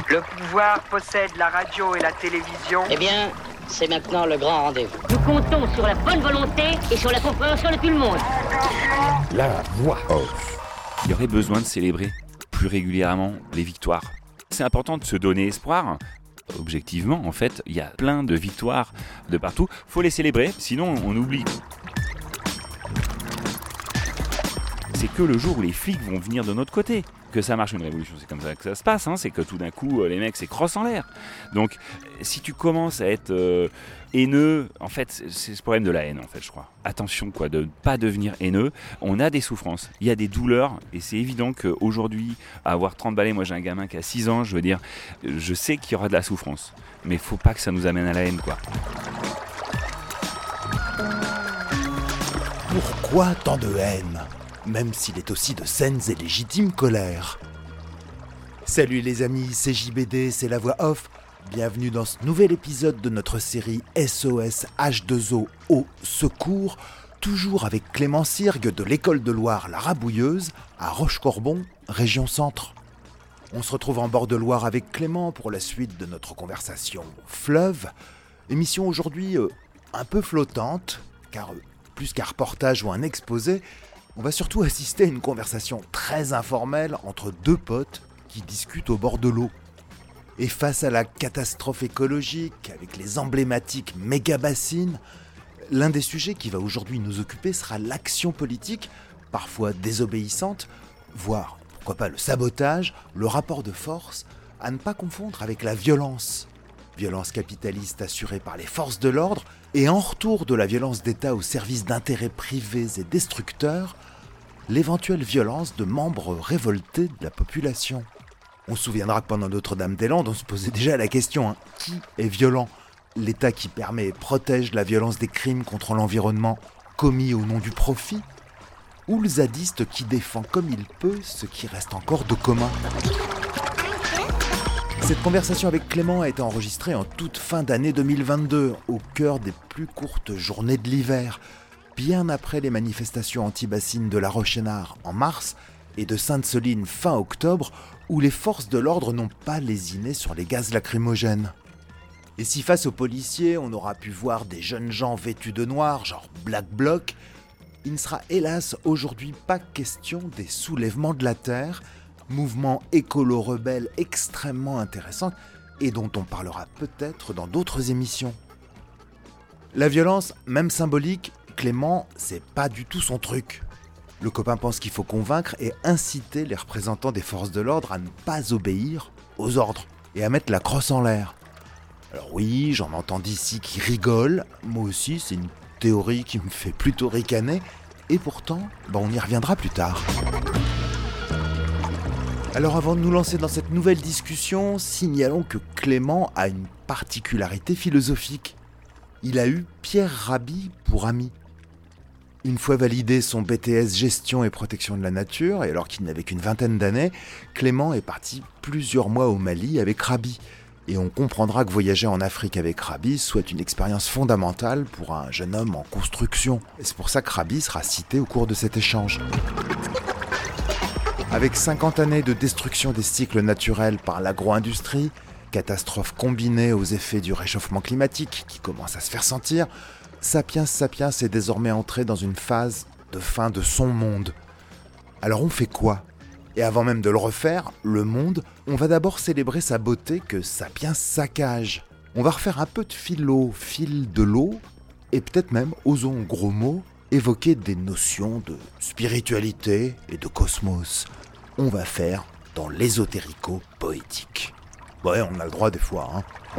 Le pouvoir possède la radio et la télévision. Eh bien, c'est maintenant le grand rendez-vous. Nous comptons sur la bonne volonté et sur la compréhension de tout le monde. La voix off. Il y aurait besoin de célébrer plus régulièrement les victoires. C'est important de se donner espoir. Objectivement, en fait, il y a plein de victoires de partout. Faut les célébrer, sinon on oublie. C'est que le jour où les flics vont venir de notre côté que ça marche une révolution. C'est comme ça que ça se passe, hein. C'est que tout d'un coup, les mecs, c'est crosse en l'air. Donc, si tu commences à être haineux, en fait, c'est ce problème de la haine, en fait, je crois. Attention, quoi, de ne pas devenir haineux. On a des souffrances, il y a des douleurs, et c'est évident qu'aujourd'hui, à avoir 30 balais, moi j'ai un gamin qui a 6 ans, je veux dire, je sais qu'il y aura de la souffrance. Mais faut pas que ça nous amène à la haine, quoi. Pourquoi tant de haine ? Même s'il est aussi de saines et légitimes colères. Salut les amis, c'est JBD, c'est la voix off. Bienvenue dans ce nouvel épisode de notre série SOS H2O au secours, toujours avec Clément Sirgue de l'école de Loire La Rabouilleuse à Rochecorbon, région centre. On se retrouve en bord de Loire avec Clément pour la suite de notre conversation Fleuve. Émission aujourd'hui un peu flottante, car plus qu'un reportage ou un exposé, on va surtout assister à une conversation très informelle entre deux potes qui discutent au bord de l'eau. Et face à la catastrophe écologique, avec les emblématiques méga-bassines, l'un des sujets qui va aujourd'hui nous occuper sera l'action politique, parfois désobéissante, voire, pourquoi pas, le sabotage, le rapport de force, à ne pas confondre avec la violence. Violence capitaliste assurée par les forces de l'ordre, et en retour de la violence d'État au service d'intérêts privés et destructeurs, l'éventuelle violence de membres révoltés de la population. On se souviendra que pendant Notre-Dame-des-Landes, on se posait déjà la question, qui est violent ? L'État qui permet et protège la violence des crimes contre l'environnement commis au nom du profit ? Ou le zadiste qui défend comme il peut ce qui reste encore de commun ? Cette conversation avec Clément a été enregistrée en toute fin d'année 2022, au cœur des plus courtes journées de l'hiver, bien après les manifestations anti-bassines de La Roche-Sénard en mars et de Sainte-Soline fin octobre, où les forces de l'ordre n'ont pas lésiné sur les gaz lacrymogènes. Et si face aux policiers, on aura pu voir des jeunes gens vêtus de noir, genre Black Bloc, il ne sera hélas aujourd'hui pas question des soulèvements de la Terre, mouvement écolo-rebelle extrêmement intéressant et dont on parlera peut-être dans d'autres émissions. La violence, même symbolique, Clément, c'est pas du tout son truc. Le copain pense qu'il faut convaincre et inciter les représentants des forces de l'ordre à ne pas obéir aux ordres et à mettre la crosse en l'air. Alors oui, j'en entends d'ici qui rigolent, moi aussi c'est une théorie qui me fait plutôt ricaner, et pourtant, on y reviendra plus tard. Alors avant de nous lancer dans cette nouvelle discussion, signalons que Clément a une particularité philosophique. Il a eu Pierre Rabhi pour ami. Une fois validé son BTS Gestion et Protection de la Nature, et alors qu'il n'avait qu'une vingtaine d'années, Clément est parti plusieurs mois au Mali avec Rabhi. Et on comprendra que voyager en Afrique avec Rabhi soit une expérience fondamentale pour un jeune homme en construction. Et c'est pour ça que Rabhi sera cité au cours de cet échange. Avec 50 années de destruction des cycles naturels par l'agro-industrie, catastrophe combinée aux effets du réchauffement climatique qui commence à se faire sentir, Sapiens Sapiens est désormais entré dans une phase de fin de son monde. Alors on fait quoi ? Et avant même de le refaire, le monde, on va d'abord célébrer sa beauté que Sapiens saccage. On va refaire un peu de philo, fil de l'eau, et peut-être même, osons gros mots, évoquer des notions de spiritualité et de cosmos. On va faire dans l'ésotérico-poétique. Ouais, on a le droit des fois,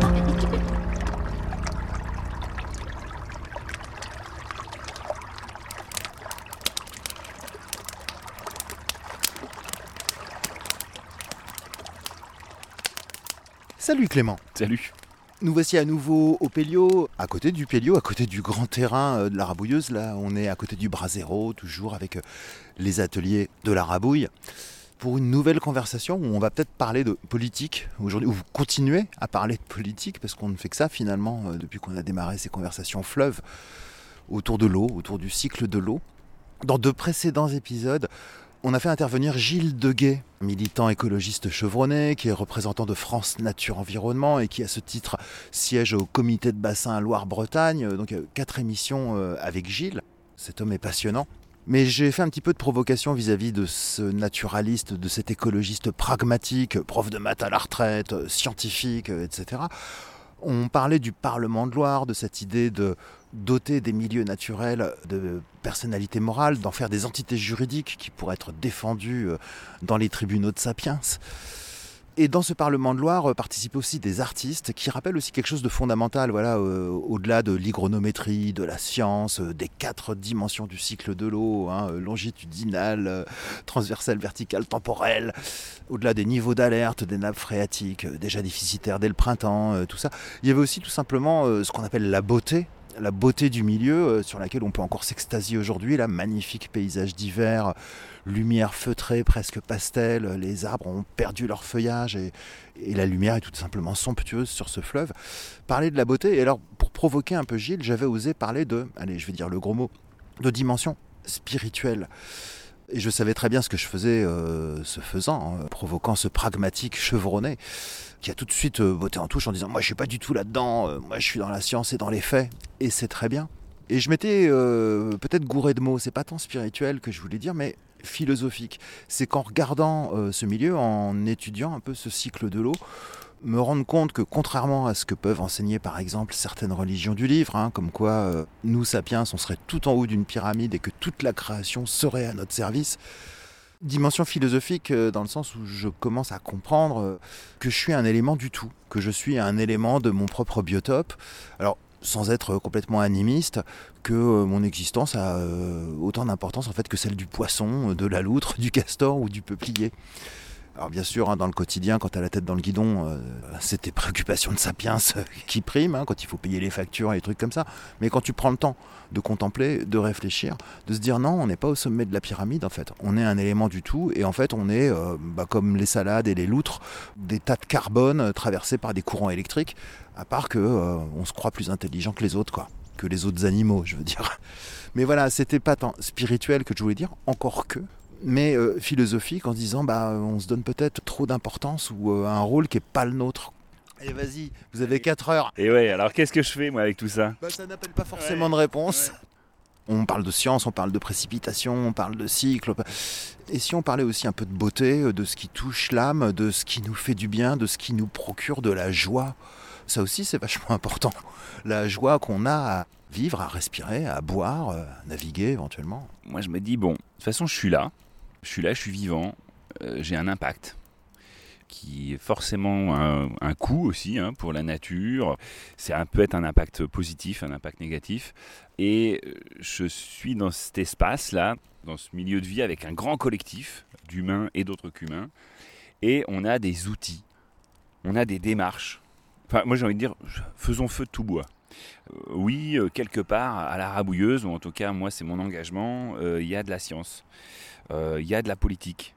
Salut Clément. Salut. Nous voici à nouveau au Péliot, à côté du grand terrain de la Rabouilleuse. Là, on est à côté du Brasero, toujours avec les ateliers de la Rabouille, pour une nouvelle conversation où on va peut-être parler de politique aujourd'hui, ou continuer à parler de politique, parce qu'on ne fait que ça finalement depuis qu'on a démarré ces conversations fleuves autour de l'eau, autour du cycle de l'eau. Dans de précédents épisodes, On a fait intervenir Gilles Deguet, militant écologiste chevronné, qui est représentant de France Nature Environnement et qui, à ce titre, siège au comité de bassin Loire-Bretagne. Donc 4 émissions avec Gilles. Cet homme est passionnant. Mais j'ai fait un petit peu de provocation vis-à-vis de ce naturaliste, de cet écologiste pragmatique, prof de maths à la retraite, scientifique, etc. On parlait du Parlement de Loire, de cette idée de doter des milieux naturels de personnalité morale, d'en faire des entités juridiques qui pourraient être défendues dans les tribunaux de Sapiens. Et dans ce Parlement de Loire participent aussi des artistes qui rappellent aussi quelque chose de fondamental, au-delà de l'hygronométrie, de la science, des 4 dimensions du cycle de l'eau, longitudinale, transversale, verticale, temporelle, au-delà des niveaux d'alerte, des nappes phréatiques, déjà déficitaires dès le printemps, tout ça. Il y avait aussi tout simplement ce qu'on appelle la beauté du milieu sur laquelle on peut encore s'extasier aujourd'hui, là, magnifique paysage d'hiver, lumière feutrée, presque pastel, les arbres ont perdu leur feuillage et la lumière est tout simplement somptueuse sur ce fleuve. Parler de la beauté, et alors pour provoquer un peu Gilles, j'avais osé parler de, allez je vais dire le gros mot, de dimension spirituelle. Et je savais très bien ce que je faisais ce faisant, provoquant ce pragmatique chevronné qui a tout de suite botté en touche en disant « Moi je suis pas du tout là-dedans, moi je suis dans la science et dans les faits. » Et c'est très bien. Et je m'étais peut-être gouré de mots, c'est pas tant spirituel que je voulais dire, mais philosophique. C'est qu'en regardant ce milieu, en étudiant un peu ce cycle de l'eau, me rendre compte que contrairement à ce que peuvent enseigner par exemple certaines religions du livre, comme quoi nous sapiens on serait tout en haut d'une pyramide et que toute la création serait à notre service, dimension philosophique dans le sens où je commence à comprendre que je suis un élément du tout, que je suis un élément de mon propre biotope. Alors sans être complètement animiste, que mon existence a autant d'importance en fait que celle du poisson, de la loutre, du castor ou du peuplier. Alors bien sûr, dans le quotidien, quand tu as la tête dans le guidon, c'est tes préoccupations de sapiens qui priment, quand il faut payer les factures et les trucs comme ça. Mais quand tu prends le temps de contempler, de réfléchir, de se dire non, on n'est pas au sommet de la pyramide en fait. On est un élément du tout et en fait on est, comme les salades et les loutres, des tas de carbone traversés par des courants électriques, à part que on se croit plus intelligent que les autres, quoi. Que les autres animaux, je veux dire. Mais voilà, c'était pas tant spirituel que je voulais dire, encore que, mais philosophique en se disant on se donne peut-être trop d'importance ou un rôle qui n'est pas le nôtre. Allez vas-y, vous avez 4 heures. Et ouais, alors qu'est-ce que je fais moi avec tout ça ? Ça n'appelle pas forcément de réponse. Ouais. On parle de science, on parle de précipitation, on parle de cycle. Et si on parlait aussi un peu de beauté, de ce qui touche l'âme, de ce qui nous fait du bien, de ce qui nous procure de la joie. Ça aussi c'est vachement important. La joie qu'on a à vivre, à respirer, à boire, à naviguer éventuellement. Moi je me dis de toute façon je suis là, je suis vivant, j'ai un impact qui est forcément un coût aussi pour la nature. Ça peut être un impact positif, un impact négatif. Et je suis dans cet espace-là, dans ce milieu de vie avec un grand collectif d'humains et d'autres qu'humains. Et on a des outils, on a des démarches. Enfin, moi j'ai envie de dire, faisons feu de tout bois. Oui, quelque part, à la rabouilleuse, ou en tout cas, moi c'est mon engagement, il y a de la science, il y a de la politique.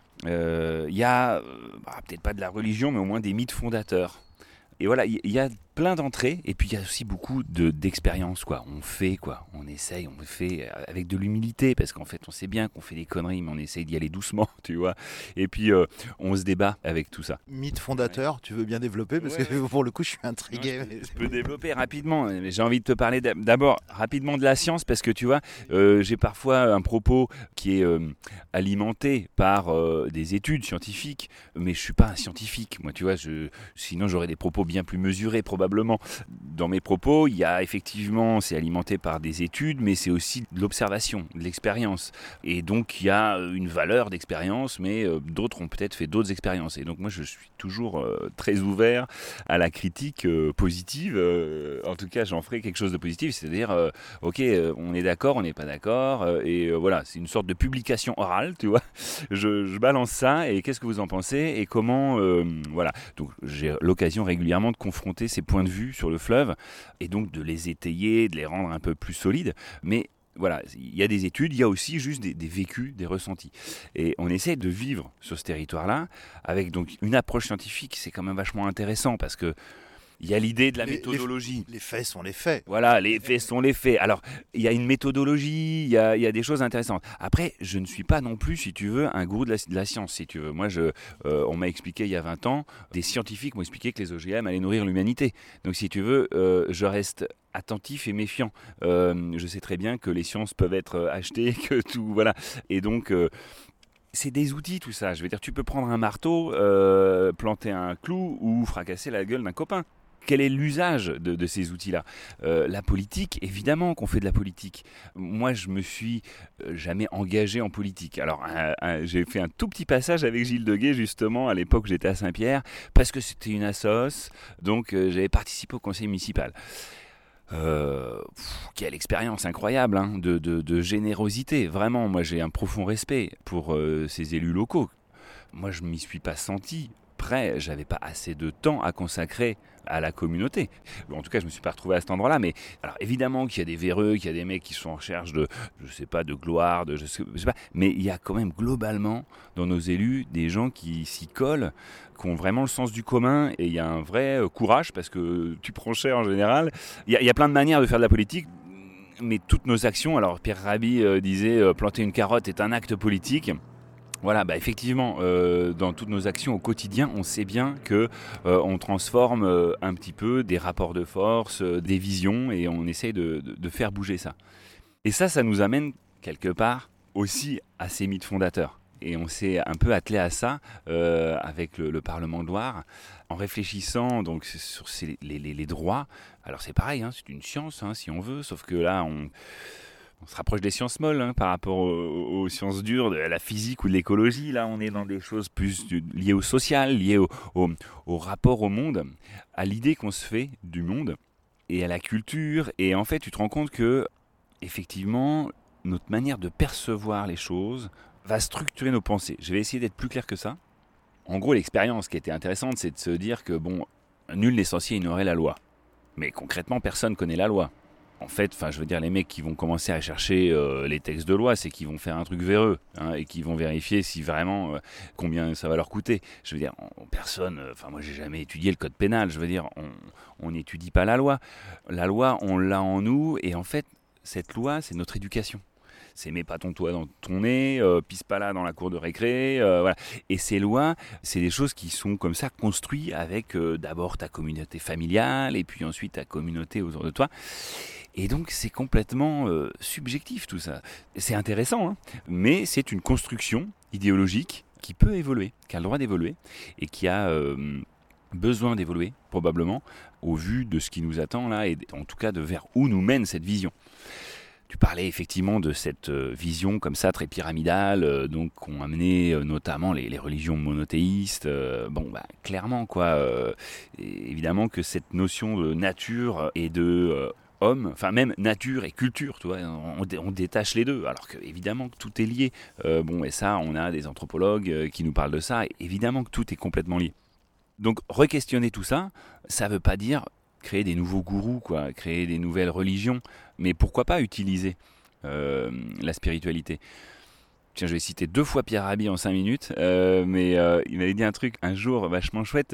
Il y a, peut-être pas de la religion, mais au moins des mythes fondateurs. Et voilà, il y a plein d'entrées, et puis il y a aussi beaucoup d'expériences, quoi. On fait, quoi. On essaye, on fait avec de l'humilité, parce qu'en fait, on sait bien qu'on fait des conneries, mais on essaye d'y aller doucement, tu vois. Et puis, on se débat avec tout ça. Mythe fondateur, tu veux bien développer, parce que pour le coup, je suis intrigué. Je peux développer rapidement, mais j'ai envie de te parler d'abord rapidement de la science, parce que tu vois, j'ai parfois un propos qui est alimenté par des études scientifiques, mais je suis pas un scientifique, moi, tu vois. Sinon, j'aurais des propos bien plus mesurés, probablement. Dans mes propos, il y a effectivement, c'est alimenté par des études, mais c'est aussi de l'observation, de l'expérience. Et donc, il y a une valeur d'expérience, mais d'autres ont peut-être fait d'autres expériences. Et donc, moi, je suis toujours très ouvert à la critique positive. En tout cas, j'en ferai quelque chose de positif, c'est-à-dire, ok, on est d'accord, on n'est pas d'accord, et voilà, c'est une sorte de publication orale, tu vois. Je balance ça, et qu'est-ce que vous en pensez, et comment, voilà. Donc, j'ai l'occasion régulièrement de confronter ces points de vue sur le fleuve et donc de les étayer, de les rendre un peu plus solides. Mais voilà, il y a des études, il y a aussi juste des vécus, des ressentis. Et on essaie de vivre sur ce territoire-là avec donc une approche scientifique. C'est quand même vachement intéressant parce que Il y a l'idée de la méthodologie. Les faits sont les faits. Voilà, les faits sont les faits. Alors, il y a une méthodologie, il y a des choses intéressantes. Après, je ne suis pas non plus, si tu veux, un gourou de la science, si tu veux. Moi, on m'a expliqué il y a 20 ans, des scientifiques m'ont expliqué que les OGM allaient nourrir l'humanité. Donc, si tu veux, je reste attentif et méfiant. Je sais très bien que les sciences peuvent être achetées, que tout, voilà. Et donc... c'est des outils tout ça, je veux dire tu peux prendre un marteau, planter un clou ou fracasser la gueule d'un copain. Quel est l'usage de ces outils-là ? La politique, évidemment qu'on fait de la politique. Moi, je me suis jamais engagé en politique. Alors, j'ai fait un tout petit passage avec Gilles Deguet, justement, à l'époque où j'étais à Saint-Pierre, parce que c'était une assoce, donc j'avais participé au conseil municipal. Quelle expérience incroyable hein, de générosité. Vraiment, moi j'ai un profond respect pour ces élus locaux. Moi, je m'y suis pas senti prêt, j'avais pas assez de temps à consacrer à la communauté. En tout cas, je me suis pas retrouvé à cet endroit-là, mais alors évidemment qu'il y a des véreux, qu'il y a des mecs qui sont en recherche de, je sais pas, de gloire, je sais pas, mais il y a quand même globalement dans nos élus des gens qui s'y collent, qui ont vraiment le sens du commun, et il y a un vrai courage parce que tu prends cher en général. Il y a plein de manières de faire de la politique. Mais toutes nos actions, alors Pierre Rabhi disait planter une carotte est un acte politique. Voilà, bah effectivement, dans toutes nos actions au quotidien, on sait bien que on transforme un petit peu des rapports de force, des visions, et on essaye de faire bouger ça. Et ça nous amène quelque part aussi à ces mythes fondateurs. Et on s'est un peu attelé à ça avec le Parlement de Loire, en réfléchissant donc sur les droits. Alors c'est pareil, hein, c'est une science hein, si on veut, sauf que là on se rapproche des sciences molles hein, par rapport aux sciences dures, de la physique ou de l'écologie. Là, on est dans des choses plus liées au social, liées au rapport au monde, à l'idée qu'on se fait du monde et à la culture. Et en fait, tu te rends compte que, effectivement, notre manière de percevoir les choses va structurer nos pensées. Je vais essayer d'être plus clair que ça. En gros, l'expérience qui était intéressante, c'est de se dire que, bon, nul n'est censé ignorer la loi. Mais concrètement, personne ne connaît la loi. En fait, je veux dire, les mecs qui vont commencer à chercher les textes de loi, c'est qu'ils vont faire un truc véreux hein, et qu'ils vont vérifier si vraiment combien ça va leur coûter. Je veux dire, personne, moi j'ai jamais étudié le code pénal. Je veux dire, on n'étudie pas la loi. La loi, on l'a en nous et en fait, cette loi, c'est notre éducation. C'est mets pas ton toit dans ton nez, pisse pas là dans la cour de récré, voilà. Et ces lois, c'est des choses qui sont comme ça construites avec d'abord ta communauté familiale et puis ensuite ta communauté autour de toi. Et donc c'est complètement subjectif tout ça. C'est intéressant, hein, mais c'est une construction idéologique qui peut évoluer, qui a le droit d'évoluer et qui a besoin d'évoluer probablement au vu de ce qui nous attend là et en tout cas de vers où nous mène cette vision. Tu parlais effectivement de cette vision comme ça très pyramidale, donc qu'ont amené notamment les religions monothéistes. Clairement quoi. Évidemment que cette notion de nature et de homme, enfin même nature et culture, tu vois, on détache les deux. Alors que évidemment que tout est lié. Et ça, on a des anthropologues qui nous parlent de ça. Et évidemment que tout est complètement lié. Donc re-questionner tout ça, ça veut pas dire créer des nouveaux gourous, quoi, créer des nouvelles religions, mais pourquoi pas utiliser la spiritualité. Tiens, je vais citer 2 fois Pierre Rabhi en 5 minutes, mais il m'avait dit un truc un jour vachement chouette.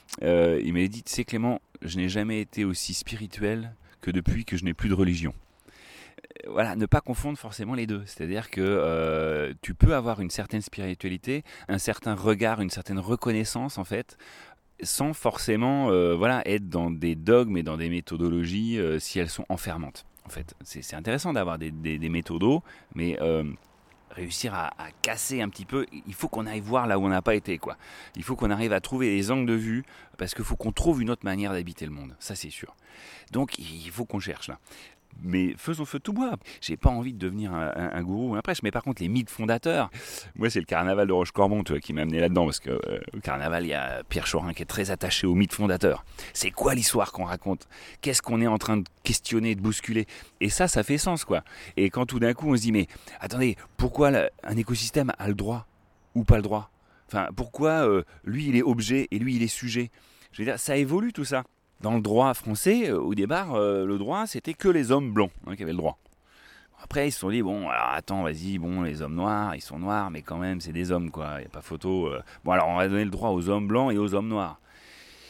Il m'avait dit, tu sais Clément, je n'ai jamais été aussi spirituel que depuis que je n'ai plus de religion. Voilà, ne pas confondre forcément les deux. C'est-à-dire que tu peux avoir une certaine spiritualité, un certain regard, une certaine reconnaissance en fait, sans forcément être dans des dogmes et dans des méthodologies si elles sont enfermantes. En fait, c'est intéressant d'avoir des méthodos, mais réussir à casser un petit peu, il faut qu'on aille voir là où on n'a pas été, quoi. Il faut qu'on arrive à trouver des angles de vue, parce qu'il faut qu'on trouve une autre manière d'habiter le monde, ça c'est sûr. Donc il faut qu'on cherche là. Mais faisons feu de tout bois. J'ai pas envie de devenir un gourou ou un prêche, mais par contre les mythes fondateurs, moi c'est le carnaval de Rochecorbon qui m'a amené là-dedans, parce que au carnaval il y a Pierre Chorin qui est très attaché aux mythes fondateurs. C'est quoi l'histoire qu'on raconte ? Qu'est-ce qu'on est en train de questionner, de bousculer ? Et ça fait sens quoi. Et quand tout d'un coup on se dit mais attendez, pourquoi un écosystème a le droit ou pas le droit ? Enfin pourquoi lui il est objet et lui il est sujet ? Je veux dire, ça évolue tout ça. Dans le droit français, au départ, le droit, c'était que les hommes blancs qui avaient le droit. Après, ils se sont dit, bon, alors attends, vas-y, bon, les hommes noirs, ils sont noirs, mais quand même, c'est des hommes, quoi, il n'y a pas photo. Bon, alors on va donner le droit aux hommes blancs et aux hommes noirs. Puis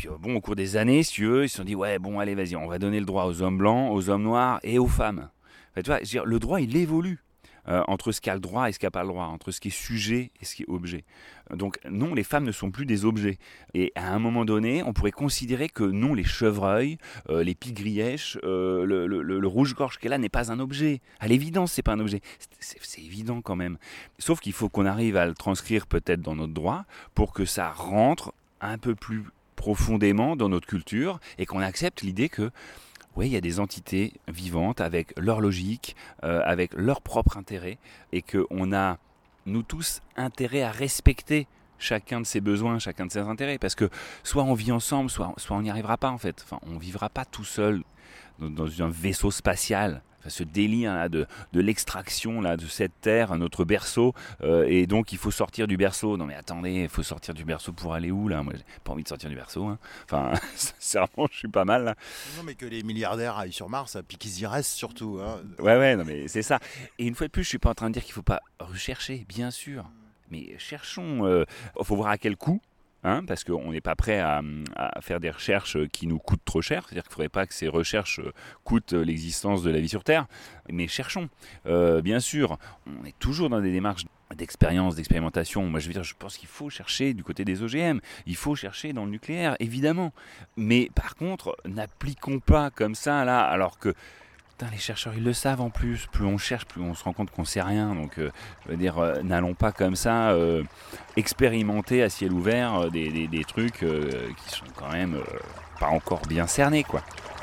puis au cours des années, si tu veux, ils se sont dit ouais bon allez vas-y, on va donner le droit aux hommes blancs, aux hommes noirs et aux femmes. Enfin, tu vois, je veux dire, le droit il évolue. Entre ce qui a le droit et ce qui n'a pas le droit, entre ce qui est sujet et ce qui est objet. Donc non, les femmes ne sont plus des objets. Et à un moment donné, on pourrait considérer que non, les chevreuils, les pie-grièches, le rouge-gorge qui est là n'est pas un objet. À l'évidence, c'est pas un objet. C'est évident quand même. Sauf qu'il faut qu'on arrive à le transcrire peut-être dans notre droit pour que ça rentre un peu plus profondément dans notre culture et qu'on accepte l'idée que oui, il y a des entités vivantes avec leur logique, avec leur propre intérêt, et qu'on a, nous tous, intérêt à respecter chacun de ses besoins, chacun de ses intérêts, parce que soit on vit ensemble, soit on n'y arrivera pas en fait. Enfin, on ne vivra pas tout seul dans un vaisseau spatial. Enfin, ce délire là, de l'extraction là, de cette terre, notre berceau, et donc il faut sortir du berceau. Non mais attendez, il faut sortir du berceau pour aller où là? Moi j'ai pas envie de sortir du berceau. Hein. Enfin, sincèrement, je suis pas mal là. Non mais que les milliardaires aillent sur Mars, puis qu'ils y restent surtout. Hein. Ouais, non mais c'est ça. Et une fois de plus, je suis pas en train de dire qu'il faut pas rechercher, bien sûr. Mais cherchons, faut voir à quel coût. Hein, parce qu'on n'est pas prêt à faire des recherches qui nous coûtent trop cher. C'est-à-dire qu'il ne faudrait pas que ces recherches coûtent l'existence de la vie sur Terre. Mais cherchons. Bien sûr, on est toujours dans des démarches d'expérience, d'expérimentation. Moi, je veux dire, je pense qu'il faut chercher du côté des OGM. Il faut chercher dans le nucléaire, évidemment. Mais par contre, n'appliquons pas comme ça, là, alors que putain, les chercheurs, ils le savent en plus. Plus on cherche, plus on se rend compte qu'on sait rien. Donc, je veux dire, n'allons pas comme ça expérimenter à ciel ouvert des trucs qui sont quand même pas encore bien cernés, quoi.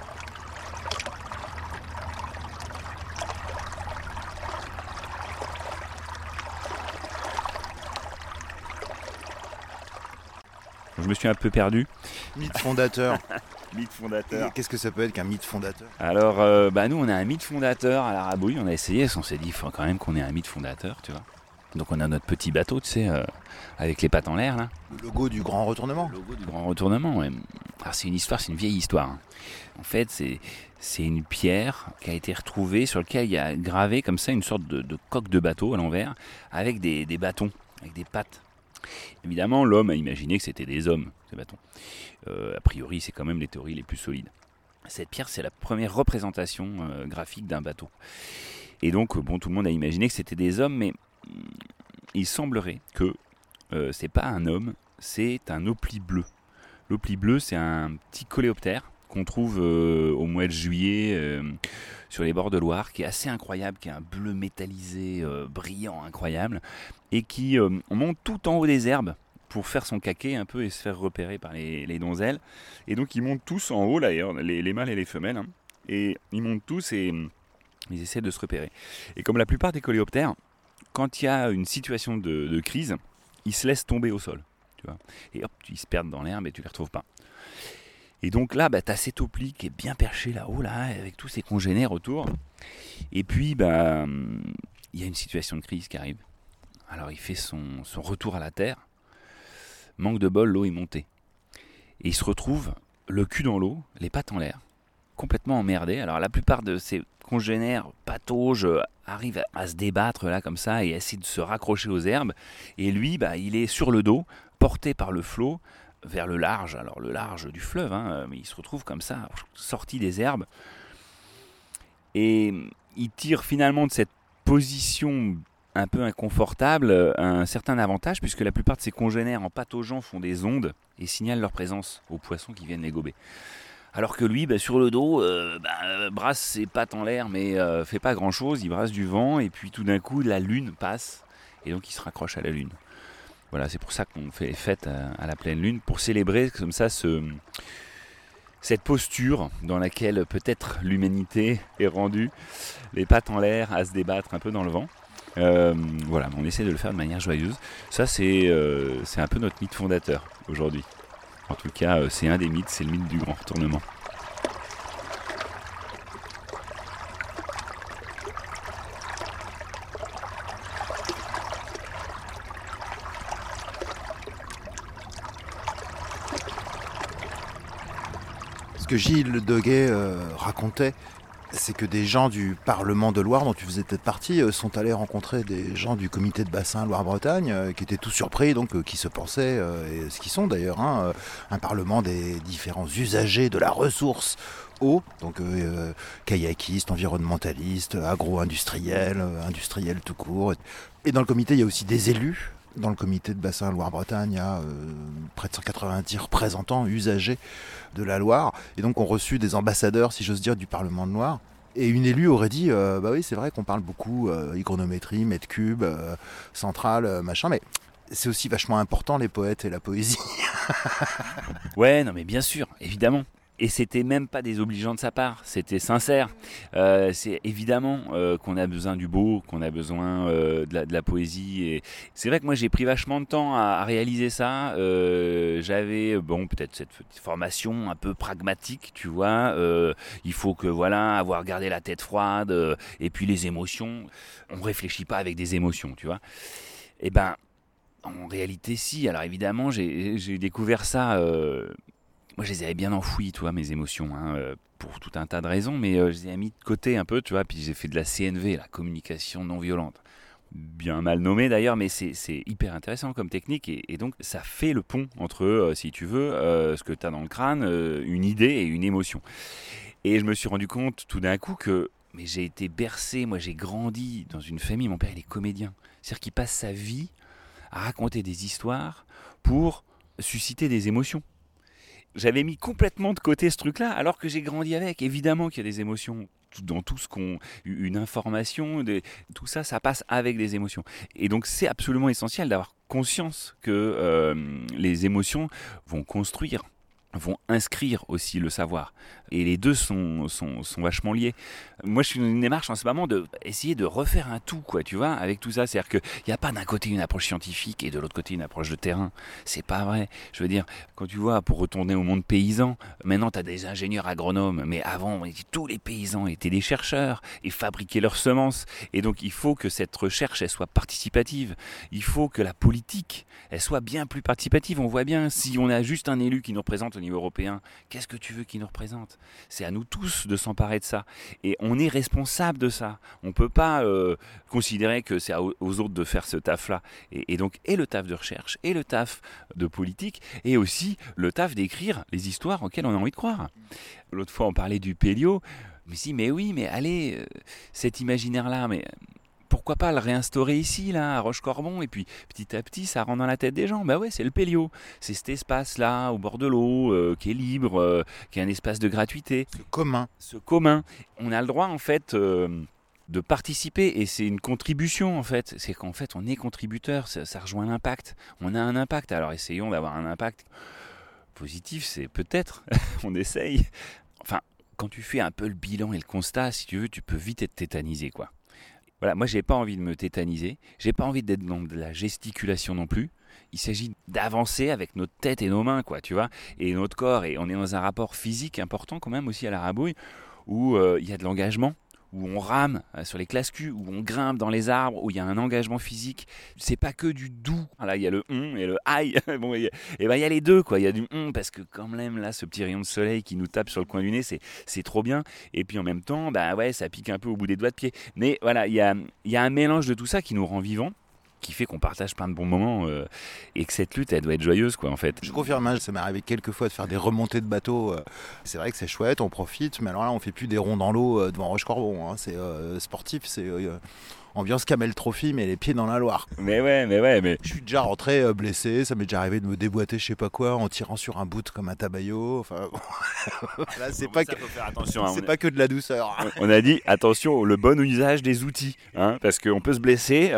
Je me suis un peu perdu. Mythe fondateur. Mythe fondateur. Qu'est-ce que ça peut être qu'un mythe fondateur? Alors, nous, on a un mythe fondateur à la Rabouille. On a essayé, on s'est dit, il faut quand même qu'on ait un mythe fondateur, tu vois. Donc, on a notre petit bateau, tu sais, avec les pattes en l'air, là. Le logo du grand retournement. Le logo du grand retournement, ouais. Alors, c'est une histoire, c'est une vieille histoire. En fait, c'est une pierre qui a été retrouvée sur laquelle il y a gravé comme ça une sorte de coque de bateau à l'envers, avec des bâtons, avec des pattes. Évidemment, l'homme a imaginé que c'était des hommes, ces bâtons. A priori, c'est quand même les théories les plus solides. Cette pierre, c'est la première représentation graphique d'un bateau. Et donc, tout le monde a imaginé que c'était des hommes, mais il semblerait que c'est pas un homme, c'est un opli bleu. L'opli bleu, c'est un petit coléoptère qu'on trouve au mois de juillet sur les bords de Loire, qui est assez incroyable, qui est un bleu métallisé, brillant, incroyable, et qui monte tout en haut des herbes pour faire son caquet un peu et se faire repérer par les donzelles. Et donc ils montent tous en haut, là, les mâles et les femelles, hein, et ils montent tous et ils essaient de se repérer. Et comme la plupart des coléoptères, quand il y a une situation de crise, ils se laissent tomber au sol, tu vois, et hop, ils se perdent dans l'herbe et tu les retrouves pas. Et donc là, t'as cet opli qui est bien perché là-haut, là, avec tous ses congénères autour. Et puis, il y a une situation de crise qui arrive. Alors, il fait son retour à la terre. Manque de bol, l'eau est montée. Et il se retrouve le cul dans l'eau, les pattes en l'air, complètement emmerdé. Alors, la plupart de ses congénères patauges arrivent à se débattre là comme ça et essaient de se raccrocher aux herbes. Et lui, il est sur le dos, porté par le flot, vers le large, alors le large du fleuve, hein, mais il se retrouve comme ça, sorti des herbes, et il tire finalement de cette position un peu inconfortable un certain avantage, puisque la plupart de ses congénères en pataugeant font des ondes et signalent leur présence aux poissons qui viennent les gober. Alors que lui, sur le dos, brasse ses pattes en l'air, mais fait pas grand chose, il brasse du vent, et puis tout d'un coup la lune passe, et donc il se raccroche à la lune. Voilà, c'est pour ça qu'on fait les fêtes à la pleine lune, pour célébrer comme ça cette posture dans laquelle peut-être l'humanité est rendue, les pattes en l'air, à se débattre un peu dans le vent. Voilà, on essaie de le faire de manière joyeuse. Ça, c'est un peu notre mythe fondateur aujourd'hui. En tout cas, c'est un des mythes, c'est le mythe du grand retournement. Ce que Gilles Deguet racontait, c'est que des gens du Parlement de Loire, dont tu faisais peut-être partie, sont allés rencontrer des gens du comité de bassin Loire-Bretagne, qui étaient tous surpris, donc qui se pensaient, et ce qu'ils sont d'ailleurs, un parlement des différents usagers de la ressource eau, donc kayakistes, environnementalistes, agro-industriels, industriels tout court. Et dans le comité, il y a aussi des élus. Dans le comité de bassin Loire-Bretagne, il y a près de 190 représentants usagers de la Loire. Et donc on reçu des ambassadeurs, si j'ose dire, du Parlement de Loire. Et une élue aurait dit, bah oui, c'est vrai qu'on parle beaucoup hygronométrie, mètre cube, centrale, machin, mais c'est aussi vachement important les poètes et la poésie. Ouais, non mais bien sûr, évidemment. Et c'était même pas désobligeant de sa part, c'était sincère. C'est évidemment qu'on a besoin du beau, qu'on a besoin de la poésie. Et c'est vrai que moi j'ai pris vachement de temps à réaliser ça. J'avais peut-être cette formation un peu pragmatique, tu vois. Il faut que avoir gardé la tête froide et puis les émotions. On réfléchit pas avec des émotions, tu vois. Et ben en réalité si. Alors évidemment j'ai découvert ça. Moi, je les avais bien enfouies, tu vois, mes émotions, pour tout un tas de raisons, mais je les ai mis de côté un peu, tu vois, puis j'ai fait de la CNV, la communication non violente. Bien mal nommé d'ailleurs, mais c'est hyper intéressant comme technique, et donc ça fait le pont entre, si tu veux, ce que tu as dans le crâne, une idée et une émotion. Et je me suis rendu compte tout d'un coup que j'ai été bercé, moi j'ai grandi dans une famille, mon père il est comédien, c'est-à-dire qu'il passe sa vie à raconter des histoires pour susciter des émotions. J'avais mis complètement de côté ce truc-là, alors que j'ai grandi avec. Évidemment qu'il y a des émotions dans tout ce qu'on... Une information, tout ça, ça passe avec des émotions. Et donc c'est absolument essentiel d'avoir conscience que les émotions vont construire, vont inscrire aussi le savoir. Et les deux sont vachement liés. Moi, je suis dans une démarche en ce moment d'essayer de refaire un tout, quoi, tu vois, avec tout ça. C'est-à-dire qu'il n'y a pas d'un côté une approche scientifique et de l'autre côté une approche de terrain. C'est pas vrai. Je veux dire, quand tu vois, pour retourner au monde paysan, maintenant, tu as des ingénieurs agronomes. Mais avant, tous les paysans étaient des chercheurs et fabriquaient leurs semences. Et donc, il faut que cette recherche, elle soit participative. Il faut que la politique, elle soit bien plus participative. On voit bien, si on a juste un élu qui nous représente au niveau européen, qu'est-ce que tu veux qu'il nous représente ? C'est à nous tous de s'emparer de ça. Et on est responsable de ça. On ne peut pas considérer que c'est aux autres de faire ce taf-là. Et donc, et le taf de recherche, et le taf de politique, et aussi le taf d'écrire les histoires auxquelles on a envie de croire. L'autre fois, on parlait du Péliot. Mais oui, mais allez, cet imaginaire-là, mais... pourquoi pas le réinstaurer ici, là, à Rochecorbon, et puis petit à petit, ça rentre dans la tête des gens. Bah ouais, c'est le Péliot. C'est cet espace-là, au bord de l'eau, qui est libre, qui est un espace de gratuité. Ce commun. On a le droit, en fait, de participer, et c'est une contribution, en fait. C'est qu'en fait, on est contributeur, ça rejoint l'impact. On a un impact, alors essayons d'avoir un impact positif, c'est peut-être, on essaye. Enfin, quand tu fais un peu le bilan et le constat, si tu veux, tu peux vite être tétanisé, quoi. Voilà, moi, j'ai pas envie de me tétaniser, j'ai pas envie d'être dans de la gesticulation non plus. Il s'agit d'avancer avec notre tête et nos mains, quoi, tu vois, et notre corps. Et on est dans un rapport physique important quand même aussi à la rabouille, où il y a de l'engagement, où on rame sur les classes-culs, où on grimpe dans les arbres, où il y a un engagement physique. C'est pas que du doux. Là, il y a le et le aïe. Bon, et ben, il y a les deux, quoi. Il y a du parce que quand même, là, ce petit rayon de soleil qui nous tape sur le coin du nez, c'est trop bien. Et puis en même temps, bah ouais, ça pique un peu au bout des doigts de pied. Mais voilà, il y a un mélange de tout ça qui nous rend vivants, qui fait qu'on partage plein de bons moments, et que cette lutte, elle doit être joyeuse, quoi, en fait. Je confirme, ça m'est arrivé quelques fois de faire des remontées de bateau. C'est vrai que c'est chouette, on profite, mais alors là, on fait plus des ronds dans l'eau devant Rochecorbon. C'est sportif, c'est ambiance Camel Trophy, mais les pieds dans la Loire. Mais ouais. Je suis déjà rentré blessé, ça m'est déjà arrivé de me déboîter je sais pas quoi en tirant sur un bout comme un tabayot. Enfin, là, c'est pas que... faire attention, c'est pas que de la douceur. On a dit attention, le bon usage des outils, parce qu'on peut se blesser,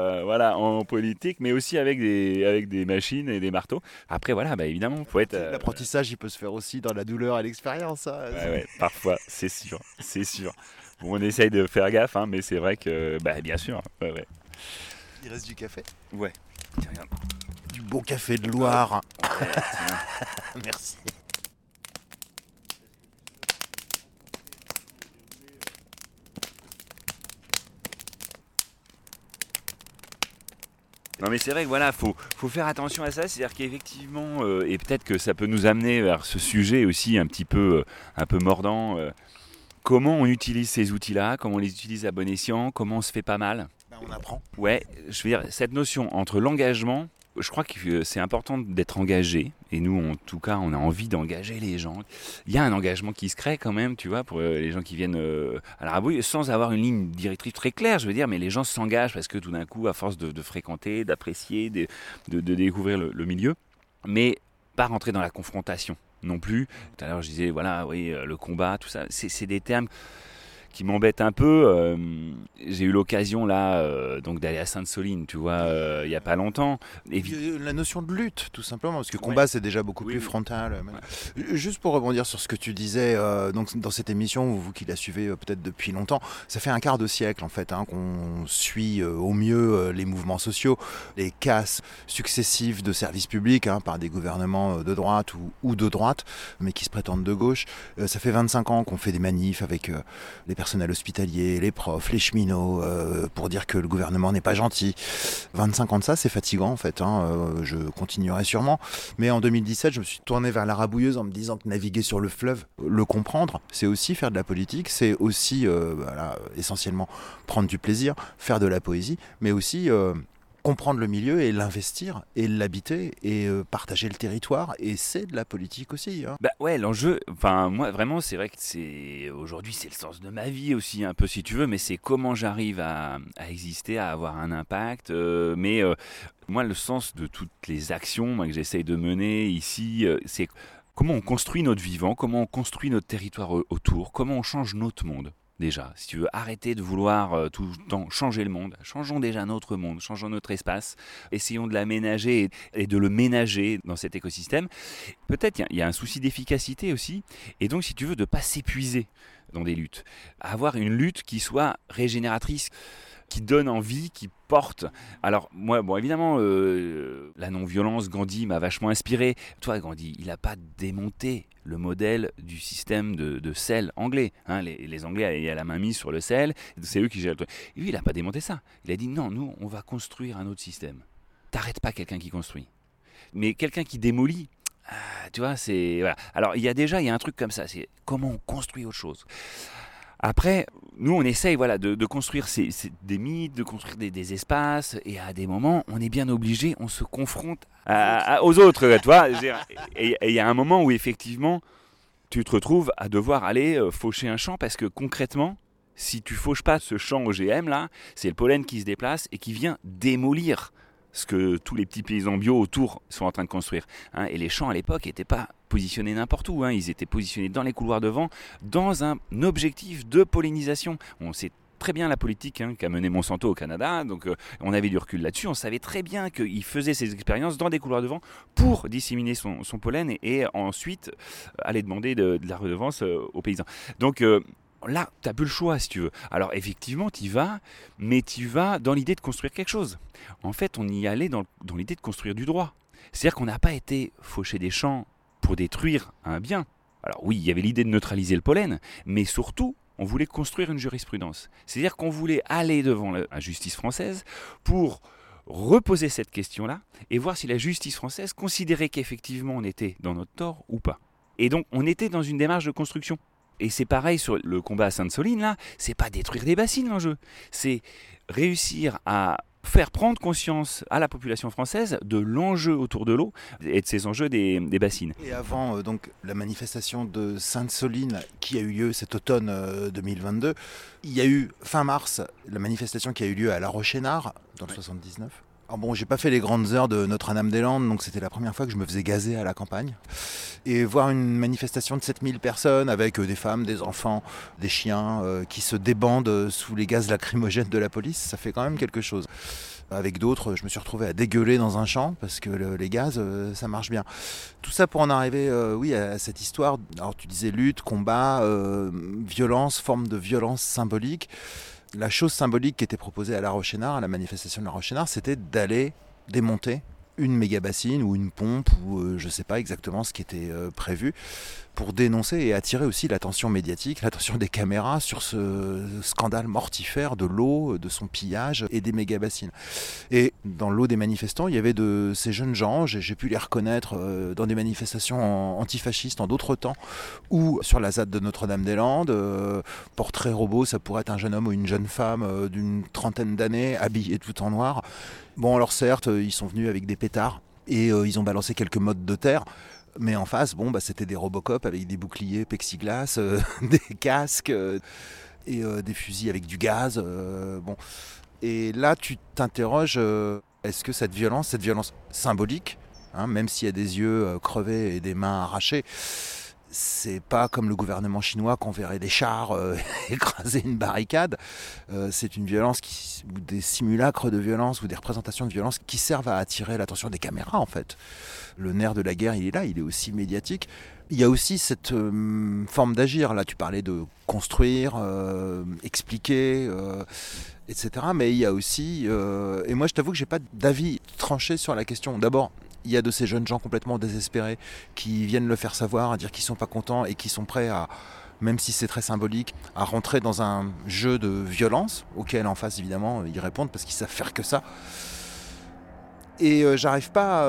en politique, mais aussi avec des machines et des marteaux. Après, voilà, bah évidemment, faut être. L'apprentissage, il peut se faire aussi dans la douleur et l'expérience. Ouais, parfois, c'est sûr. Bon, on essaye de faire gaffe, mais c'est vrai que, bien sûr. Ouais. Il reste du café ? Ouais. Tiens, regarde. Du bon café de Loire. Ouais, Merci. Non mais c'est vrai que voilà, faut faire attention à ça, c'est-à-dire qu'effectivement, et peut-être que ça peut nous amener vers ce sujet aussi un peu mordant, comment on utilise ces outils-là, comment on les utilise à bon escient, comment on se fait pas mal. On apprend. Ouais, je veux dire, cette notion entre l'engagement, je crois que c'est important d'être engagé. Et nous, en tout cas, on a envie d'engager les gens. Il y a un engagement qui se crée quand même, tu vois, pour les gens qui viennent à la Rabouille, sans avoir une ligne directrice très claire, je veux dire, mais les gens s'engagent parce que tout d'un coup, à force de fréquenter, d'apprécier, de découvrir le milieu, mais pas rentrer dans la confrontation non plus. Tout à l'heure, je disais, voilà, oui, le combat, tout ça, c'est des termes qui m'embête un peu. J'ai eu l'occasion là donc d'aller à Sainte-Soline, tu vois, il y a pas longtemps. Et la notion de lutte, tout simplement, parce que combat c'est déjà beaucoup plus frontal. Ouais. Juste pour rebondir sur ce que tu disais, donc dans cette émission, vous qui la suivez peut-être depuis longtemps, ça fait un quart de siècle en fait qu'on suit au mieux les mouvements sociaux, les casses successives de services publics par des gouvernements de droite ou de droite, mais qui se prétendent de gauche. Ça fait 25 ans qu'on fait des manifs avec les personnels hospitaliers, les profs, les cheminots, pour dire que le gouvernement n'est pas gentil. 25 ans de ça, c'est fatigant en fait, je continuerai sûrement. Mais en 2017, je me suis tourné vers la Rabouilleuse en me disant que naviguer sur le fleuve, le comprendre, c'est aussi faire de la politique, c'est aussi essentiellement prendre du plaisir, faire de la poésie, mais aussi comprendre le milieu et l'investir et l'habiter et partager le territoire, et c'est de la politique aussi. Bah ouais, l'enjeu, enfin moi vraiment c'est vrai que aujourd'hui c'est le sens de ma vie aussi un peu si tu veux, mais c'est comment j'arrive à exister, à avoir un impact, mais moi le sens de toutes les actions que j'essaye de mener ici, c'est comment on construit notre vivant, comment on construit notre territoire autour, comment on change notre monde. Déjà, si tu veux arrêter de vouloir tout le temps changer le monde, changeons déjà notre monde, changeons notre espace, essayons de l'aménager et de le ménager dans cet écosystème. Peut-être il y a un souci d'efficacité aussi, et donc si tu veux de ne pas s'épuiser dans des luttes, avoir une lutte qui soit régénératrice, qui donne envie, qui porte. Alors moi, bon évidemment, la non-violence, Gandhi m'a vachement inspiré. Toi, Gandhi, il n'a pas démonté le modèle du système de sel anglais. Les Anglais avaient la main mise sur le sel, c'est eux qui gèrent le truc. Et lui, il n'a pas démonté ça. Il a dit non, nous, on va construire un autre système. T'arrêtes pas quelqu'un qui construit. Mais quelqu'un qui démolit, tu vois, c'est... Voilà. Alors il y a un truc comme ça, c'est comment on construit autre chose. Après, nous, on essaye de construire des mythes, de construire des espaces, et à des moments, on est bien obligé, on se confronte aux autres, tu vois. Et il y a un moment où, effectivement, tu te retrouves à devoir aller faucher un champ, parce que concrètement, si tu fauches pas ce champ OGM, là, c'est le pollen qui se déplace et qui vient démolir ce que tous les petits paysans bio autour sont en train de construire. Et les champs, à l'époque, n'étaient pas positionnés n'importe où. Ils étaient positionnés dans les couloirs de vent, dans un objectif de pollinisation. On sait très bien la politique qu'a menée Monsanto au Canada, donc on avait du recul là-dessus. On savait très bien qu'il faisait ces expériences dans des couloirs de vent pour disséminer son pollen et ensuite aller demander de la redevance aux paysans. Donc... là, tu n'as plus le choix si tu veux. Alors effectivement, tu y vas, mais tu y vas dans l'idée de construire quelque chose. En fait, on y allait dans l'idée de construire du droit. C'est-à-dire qu'on n'a pas été faucher des champs pour détruire un bien. Alors oui, il y avait l'idée de neutraliser le pollen, mais surtout, on voulait construire une jurisprudence. C'est-à-dire qu'on voulait aller devant la justice française pour reposer cette question-là et voir si la justice française considérait qu'effectivement on était dans notre tort ou pas. Et donc, on était dans une démarche de construction. Et c'est pareil sur le combat à Sainte-Soline, là, c'est pas détruire des bassines l'enjeu, c'est réussir à faire prendre conscience à la population française de l'enjeu autour de l'eau et de ces enjeux des bassines. Et avant donc la manifestation de Sainte-Soline qui a eu lieu cet automne 2022, il y a eu fin mars la manifestation qui a eu lieu à La Roche-Sénard dans le 79. Alors bon, j'ai pas fait les grandes heures de Notre-Dame-des-Landes, donc c'était la première fois que je me faisais gazer à la campagne. Et voir une manifestation de 7000 personnes avec des femmes, des enfants, des chiens qui se débandent sous les gaz lacrymogènes de la police, ça fait quand même quelque chose. Avec d'autres, je me suis retrouvé à dégueuler dans un champ parce que les gaz, ça marche bien. Tout ça pour en arriver à cette histoire. Alors tu disais lutte, combat, violence, forme de violence symbolique. La chose symbolique qui était proposée à La Roche-Sénard, à la manifestation de La Roche-Sénard, c'était d'aller démonter une méga-bassine ou une pompe ou je ne sais pas exactement ce qui était prévu pour dénoncer et attirer aussi l'attention médiatique, l'attention des caméras sur ce scandale mortifère de l'eau, de son pillage et des méga-bassines. Et dans l'eau des manifestants, il y avait de ces jeunes gens, j'ai pu les reconnaître dans des manifestations antifascistes en d'autres temps ou sur la ZAD de Notre-Dame-des-Landes. Portrait robot, ça pourrait être un jeune homme ou une jeune femme d'une trentaine d'années, habillés tout en noir. Bon, alors certes, ils sont venus avec des pétards et ils ont balancé quelques mottes de terre. Mais en face, c'était des Robocop avec des boucliers plexiglas, des casques et des fusils avec du gaz. Et là, tu t'interroges, est-ce que cette violence symbolique, même s'il y a des yeux crevés et des mains arrachées, c'est pas comme le gouvernement chinois qu'on verrait des chars écraser une barricade. C'est une violence ou des simulacres de violence ou des représentations de violence qui servent à attirer l'attention des caméras en fait. Le nerf de la guerre, il est là, il est aussi médiatique. Il y a aussi cette forme d'agir. Là, tu parlais de construire, expliquer, etc. Mais il y a aussi... et moi, je t'avoue que j'ai pas d'avis tranché sur la question. D'abord, il y a de ces jeunes gens complètement désespérés qui viennent le faire savoir, à dire qu'ils sont pas contents et qui sont prêts à, même si c'est très symbolique, à rentrer dans un jeu de violence auquel en face évidemment ils répondent parce qu'ils savent faire que ça. Et j'arrive pas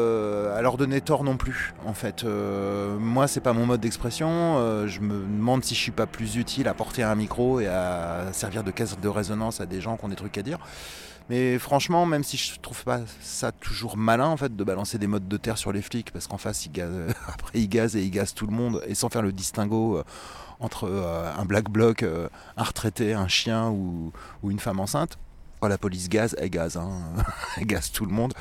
à leur donner tort non plus. En fait, moi c'est pas mon mode d'expression. Je me demande si je suis pas plus utile à porter un micro et à servir de caisse de résonance à des gens qui ont des trucs à dire. Mais franchement, même si je trouve pas ça toujours malin en fait de balancer des mottes de terre sur les flics, parce qu'en face après ils gazent tout le monde et sans faire le distinguo entre un black bloc, un retraité, un chien ou une femme enceinte. La police gaze, elle gaze, elle gaze tout le monde.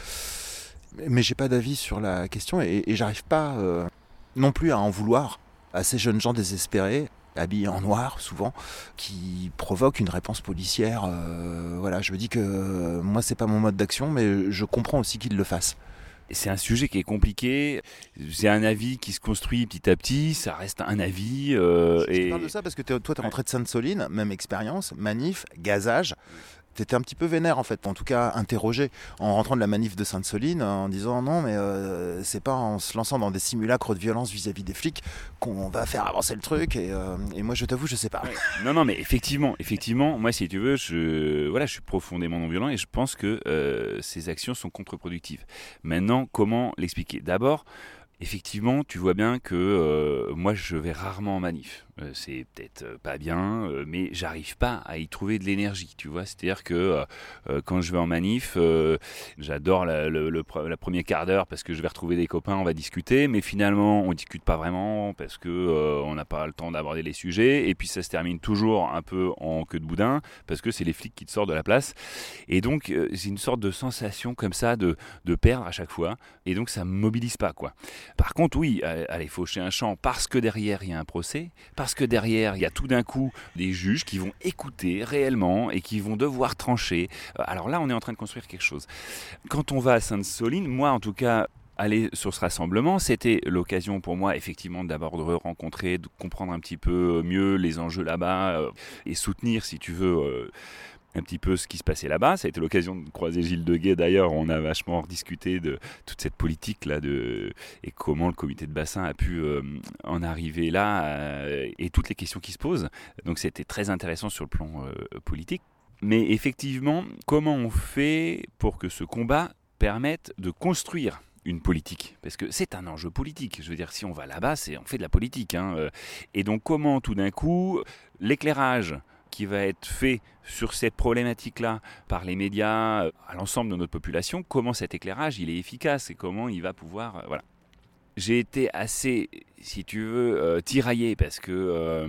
Mais j'ai pas d'avis sur la question et j'arrive pas non plus à en vouloir à ces jeunes gens désespérés, habillés en noir souvent, qui provoquent une réponse policière. Je me dis que moi c'est pas mon mode d'action, mais je comprends aussi qu'ils le fassent. C'est un sujet qui est compliqué, c'est un avis qui se construit petit à petit, ça reste un avis. Je parle de ça parce que toi t'es rentré de Sainte-Soline, même expérience, manif, gazage. T'étais un petit peu vénère en fait, en tout cas interrogé en rentrant de la manif de Sainte-Soline en disant non mais c'est pas en se lançant dans des simulacres de violence vis-à-vis des flics qu'on va faire avancer le truc et moi je t'avoue je sais pas. Non mais effectivement moi si tu veux je suis profondément non violent et je pense que ces actions sont contre-productives. Maintenant comment l'expliquer ? D'abord effectivement, tu vois bien que moi, je vais rarement en manif. C'est peut-être pas bien, mais j'arrive pas à y trouver de l'énergie, tu vois. C'est-à-dire que quand je vais en manif, j'adore la première quart d'heure parce que je vais retrouver des copains, on va discuter, mais finalement, on discute pas vraiment parce que on n'a pas le temps d'aborder les sujets, et puis ça se termine toujours un peu en queue de boudin parce que c'est les flics qui te sortent de la place. Et donc, c'est une sorte de sensation comme ça de perdre à chaque fois, et donc ça me mobilise pas, quoi. Par contre, oui, allez, faucher un champ parce que derrière il y a un procès, parce que derrière il y a tout d'un coup des juges qui vont écouter réellement et qui vont devoir trancher. Alors là, on est en train de construire quelque chose. Quand on va à Sainte-Soline, moi en tout cas, aller sur ce rassemblement, c'était l'occasion pour moi effectivement d'abord de rencontrer, de comprendre un petit peu mieux les enjeux là-bas et soutenir, si tu veux, un petit peu ce qui se passait là-bas. Ça a été l'occasion de croiser Gilles Deguet d'ailleurs. On a vachement discuté de toute cette politique là et comment le comité de bassin a pu en arriver là et toutes les questions qui se posent. Donc c'était très intéressant sur le plan politique. Mais effectivement, comment on fait pour que ce combat permette de construire une politique, parce que c'est un enjeu politique. Je veux dire, si on va là-bas, on fait de la politique. Et donc comment tout d'un coup, l'éclairage qui va être fait sur cette problématique-là par les médias à l'ensemble de notre population, comment cet éclairage il est efficace et comment il va pouvoir... voilà. J'ai été assez, si tu veux, tiraillé parce que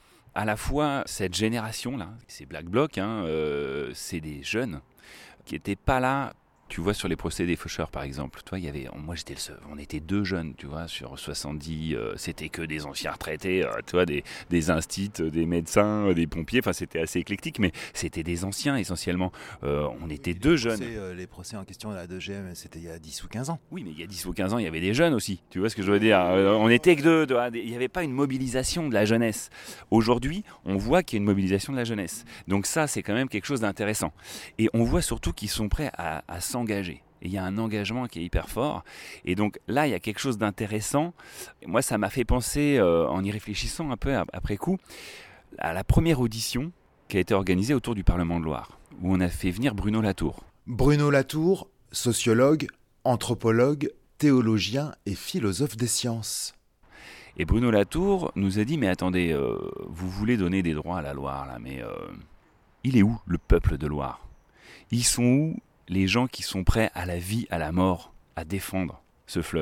à la fois cette génération-là, ces Black Blocs, c'est des jeunes qui n'étaient pas là. Tu vois, sur les procès des faucheurs, par exemple, toi, moi j'étais le seul, on était 2 jeunes, tu vois, sur 70, c'était que des anciens retraités, tu vois, des instits, des médecins, des pompiers, enfin c'était assez éclectique, mais c'était des anciens essentiellement. On était 2 jeunes. Les procès en question de la 2GM, c'était il y a 10 ou 15 ans. Oui, mais il y a 10 ou 15 ans, il y avait des jeunes aussi, tu vois ce que je veux dire. On était que 2, il n'y avait pas une mobilisation de la jeunesse. Aujourd'hui, on voit qu'il y a une mobilisation de la jeunesse. Donc ça, c'est quand même quelque chose d'intéressant. Et on voit surtout qu'ils sont prêts à s'engager. Et il y a un engagement qui est hyper fort. Et donc là, il y a quelque chose d'intéressant. Moi, ça m'a fait penser, en y réfléchissant un peu après coup, à la première audition qui a été organisée autour du Parlement de Loire, où on a fait venir Bruno Latour. Bruno Latour, sociologue, anthropologue, théologien et philosophe des sciences. Et Bruno Latour nous a dit, mais attendez, vous voulez donner des droits à la Loire, là, mais il est où le peuple de Loire ? Ils sont où les gens qui sont prêts à la vie, à la mort, à défendre ce fleuve ?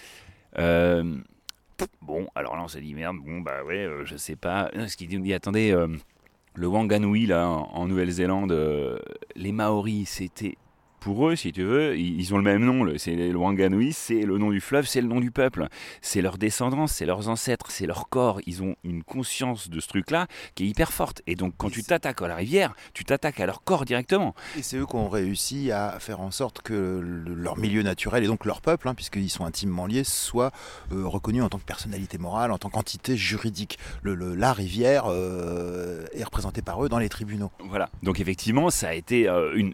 Bon, alors là on s'est dit, merde, je sais pas. Ce qu'il dit, attendez, le Wanganui, là, en Nouvelle-Zélande, les Maoris, c'était... Pour eux, si tu veux, ils ont le même nom. C'est le Wanganui, c'est le nom du fleuve, c'est le nom du peuple. C'est leur descendance, c'est leurs ancêtres, c'est leur corps. Ils ont une conscience de ce truc-là qui est hyper forte. Et donc, quand tu t'attaques à la rivière, tu t'attaques à leur corps directement. Et c'est eux qui ont réussi à faire en sorte que leur milieu naturel et donc leur peuple, puisqu'ils sont intimement liés, soit reconnu en tant que personnalité morale, en tant qu'entité juridique. La rivière est représentée par eux dans les tribunaux. Voilà. Donc effectivement, ça a été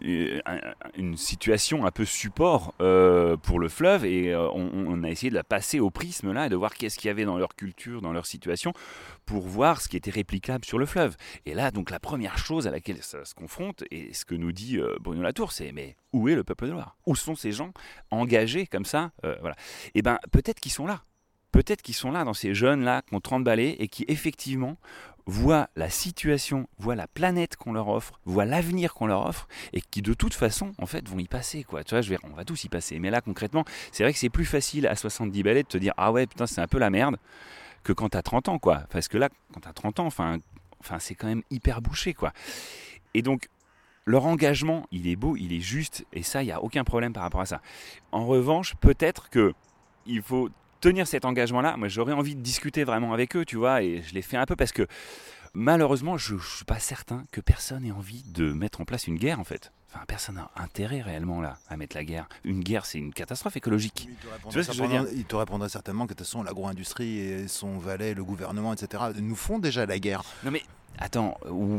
une situation un peu support pour le fleuve et on a essayé de la passer au prisme là et de voir qu'est-ce qu'il y avait dans leur culture, dans leur situation pour voir ce qui était réplicable sur le fleuve. Et là, donc la première chose à laquelle ça se confronte et ce que nous dit Bruno Latour, c'est mais où est le peuple de Loire ? Où sont ces gens engagés comme ça voilà. Et ben peut-être qu'ils sont là. Peut-être qu'ils sont là dans ces jeunes-là qui ont 30 balais et qui effectivement voient la situation, voient la planète qu'on leur offre, voient l'avenir qu'on leur offre et qui de toute façon en fait vont y passer quoi. Tu vois, on va tous y passer. Mais là concrètement, c'est vrai que c'est plus facile à 70 balais de te dire ah ouais putain c'est un peu la merde que quand t'as 30 ans quoi. Parce que là quand t'as 30 ans, enfin c'est quand même hyper bouché quoi. Et donc leur engagement, il est beau, il est juste et ça il y a aucun problème par rapport à ça. En revanche, peut-être que il faut tenir cet engagement-là, moi j'aurais envie de discuter vraiment avec eux, tu vois, et je l'ai fait un peu parce que malheureusement, je ne suis pas certain que personne ait envie de mettre en place une guerre en fait. Enfin, personne n'a intérêt réellement là à mettre la guerre. Une guerre, c'est une catastrophe écologique. Tu vois ce que je veux dire ? Il te répondrait certainement que de toute façon, l'agro-industrie et son valet, le gouvernement, etc., nous font déjà la guerre. Non mais, attends,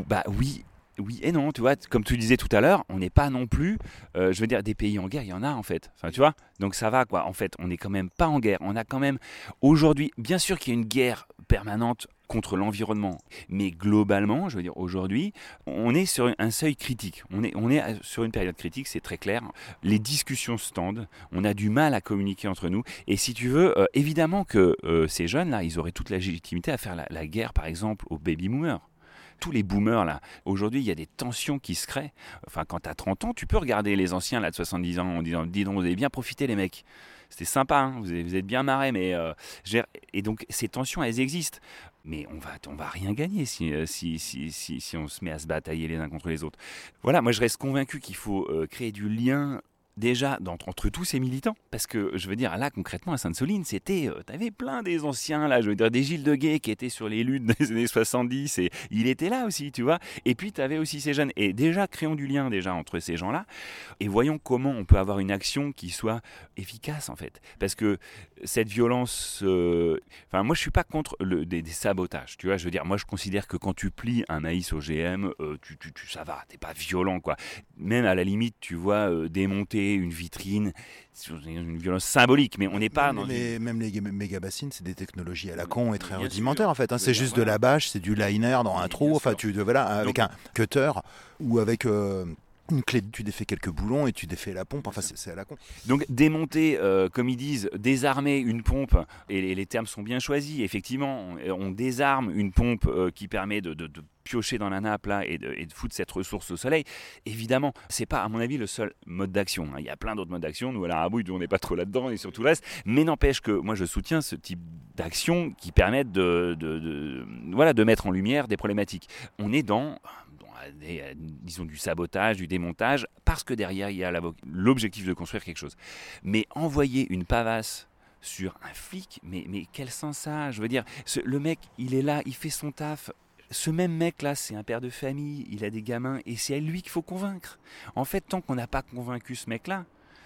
oui et non, tu vois, comme tu disais tout à l'heure, on n'est pas non plus, je veux dire, des pays en guerre, il y en a en fait, enfin tu vois, donc ça va quoi, en fait, on n'est quand même pas en guerre, on a quand même, aujourd'hui, bien sûr qu'il y a une guerre permanente contre l'environnement, mais globalement, je veux dire, aujourd'hui, on est sur un seuil critique, on est sur une période critique, c'est très clair, les discussions se tendent, on a du mal à communiquer entre nous, et si tu veux, évidemment que ces jeunes-là, ils auraient toute la légitimité à faire la guerre, par exemple, aux baby-boomers. Tous les boomers là, aujourd'hui il y a des tensions qui se créent. Enfin quand t'as 30 ans, tu peux regarder les anciens là de 70 ans en disant dis donc vous avez bien profité les mecs. C'était sympa, hein, vous êtes bien marrés, mais et donc ces tensions elles existent. Mais on va rien gagner si on se met à se batailler les uns contre les autres. Voilà, moi je reste convaincu qu'il faut créer du lien déjà entre tous ces militants, parce que je veux dire là concrètement à Sainte-Soline t'avais plein des anciens là, je veux dire des Gilles de Gay qui étaient sur les luttes des années 70 et il était là aussi tu vois, et puis t'avais aussi ces jeunes et déjà créons du lien déjà entre ces gens là et voyons comment on peut avoir une action qui soit efficace en fait, parce que cette violence moi je suis pas contre des sabotages, tu vois, je veux dire moi je considère que quand tu plies un maïs OGM ça va, t'es pas violent quoi, même à la limite tu vois démonter une vitrine, une violence symbolique, mais on n'est pas dans même les méga-bassines, c'est des technologies à la con et très rudimentaires en fait, c'est juste de la bâche, c'est du liner dans un trou, enfin avec un cutter ou avec une clé, tu défais quelques boulons et tu défais la pompe, enfin c'est à la con. Donc démonter, comme ils disent, désarmer une pompe, et les termes sont bien choisis, effectivement, on désarme une pompe qui permet de piocher dans la nappe là et de foutre cette ressource au soleil. Évidemment, c'est pas à mon avis le seul mode d'action, hein. Il y a plein d'autres modes d'action, nous à la Rabouille on n'est pas trop là-dedans et sur tout le reste, mais n'empêche que moi je soutiens ce type d'action qui permettent de mettre en lumière des problématiques. On est dans disons du sabotage, du démontage, parce que derrière il y a l'objectif de construire quelque chose. Mais envoyer une pavasse sur un flic, mais quel sens ça a ? Je veux dire, le mec, il est là, il fait son taf. Ce même mec-là, c'est un père de famille, il a des gamins, et c'est à lui qu'il faut convaincre. En fait, tant qu'on n'a pas convaincu ce mec-là,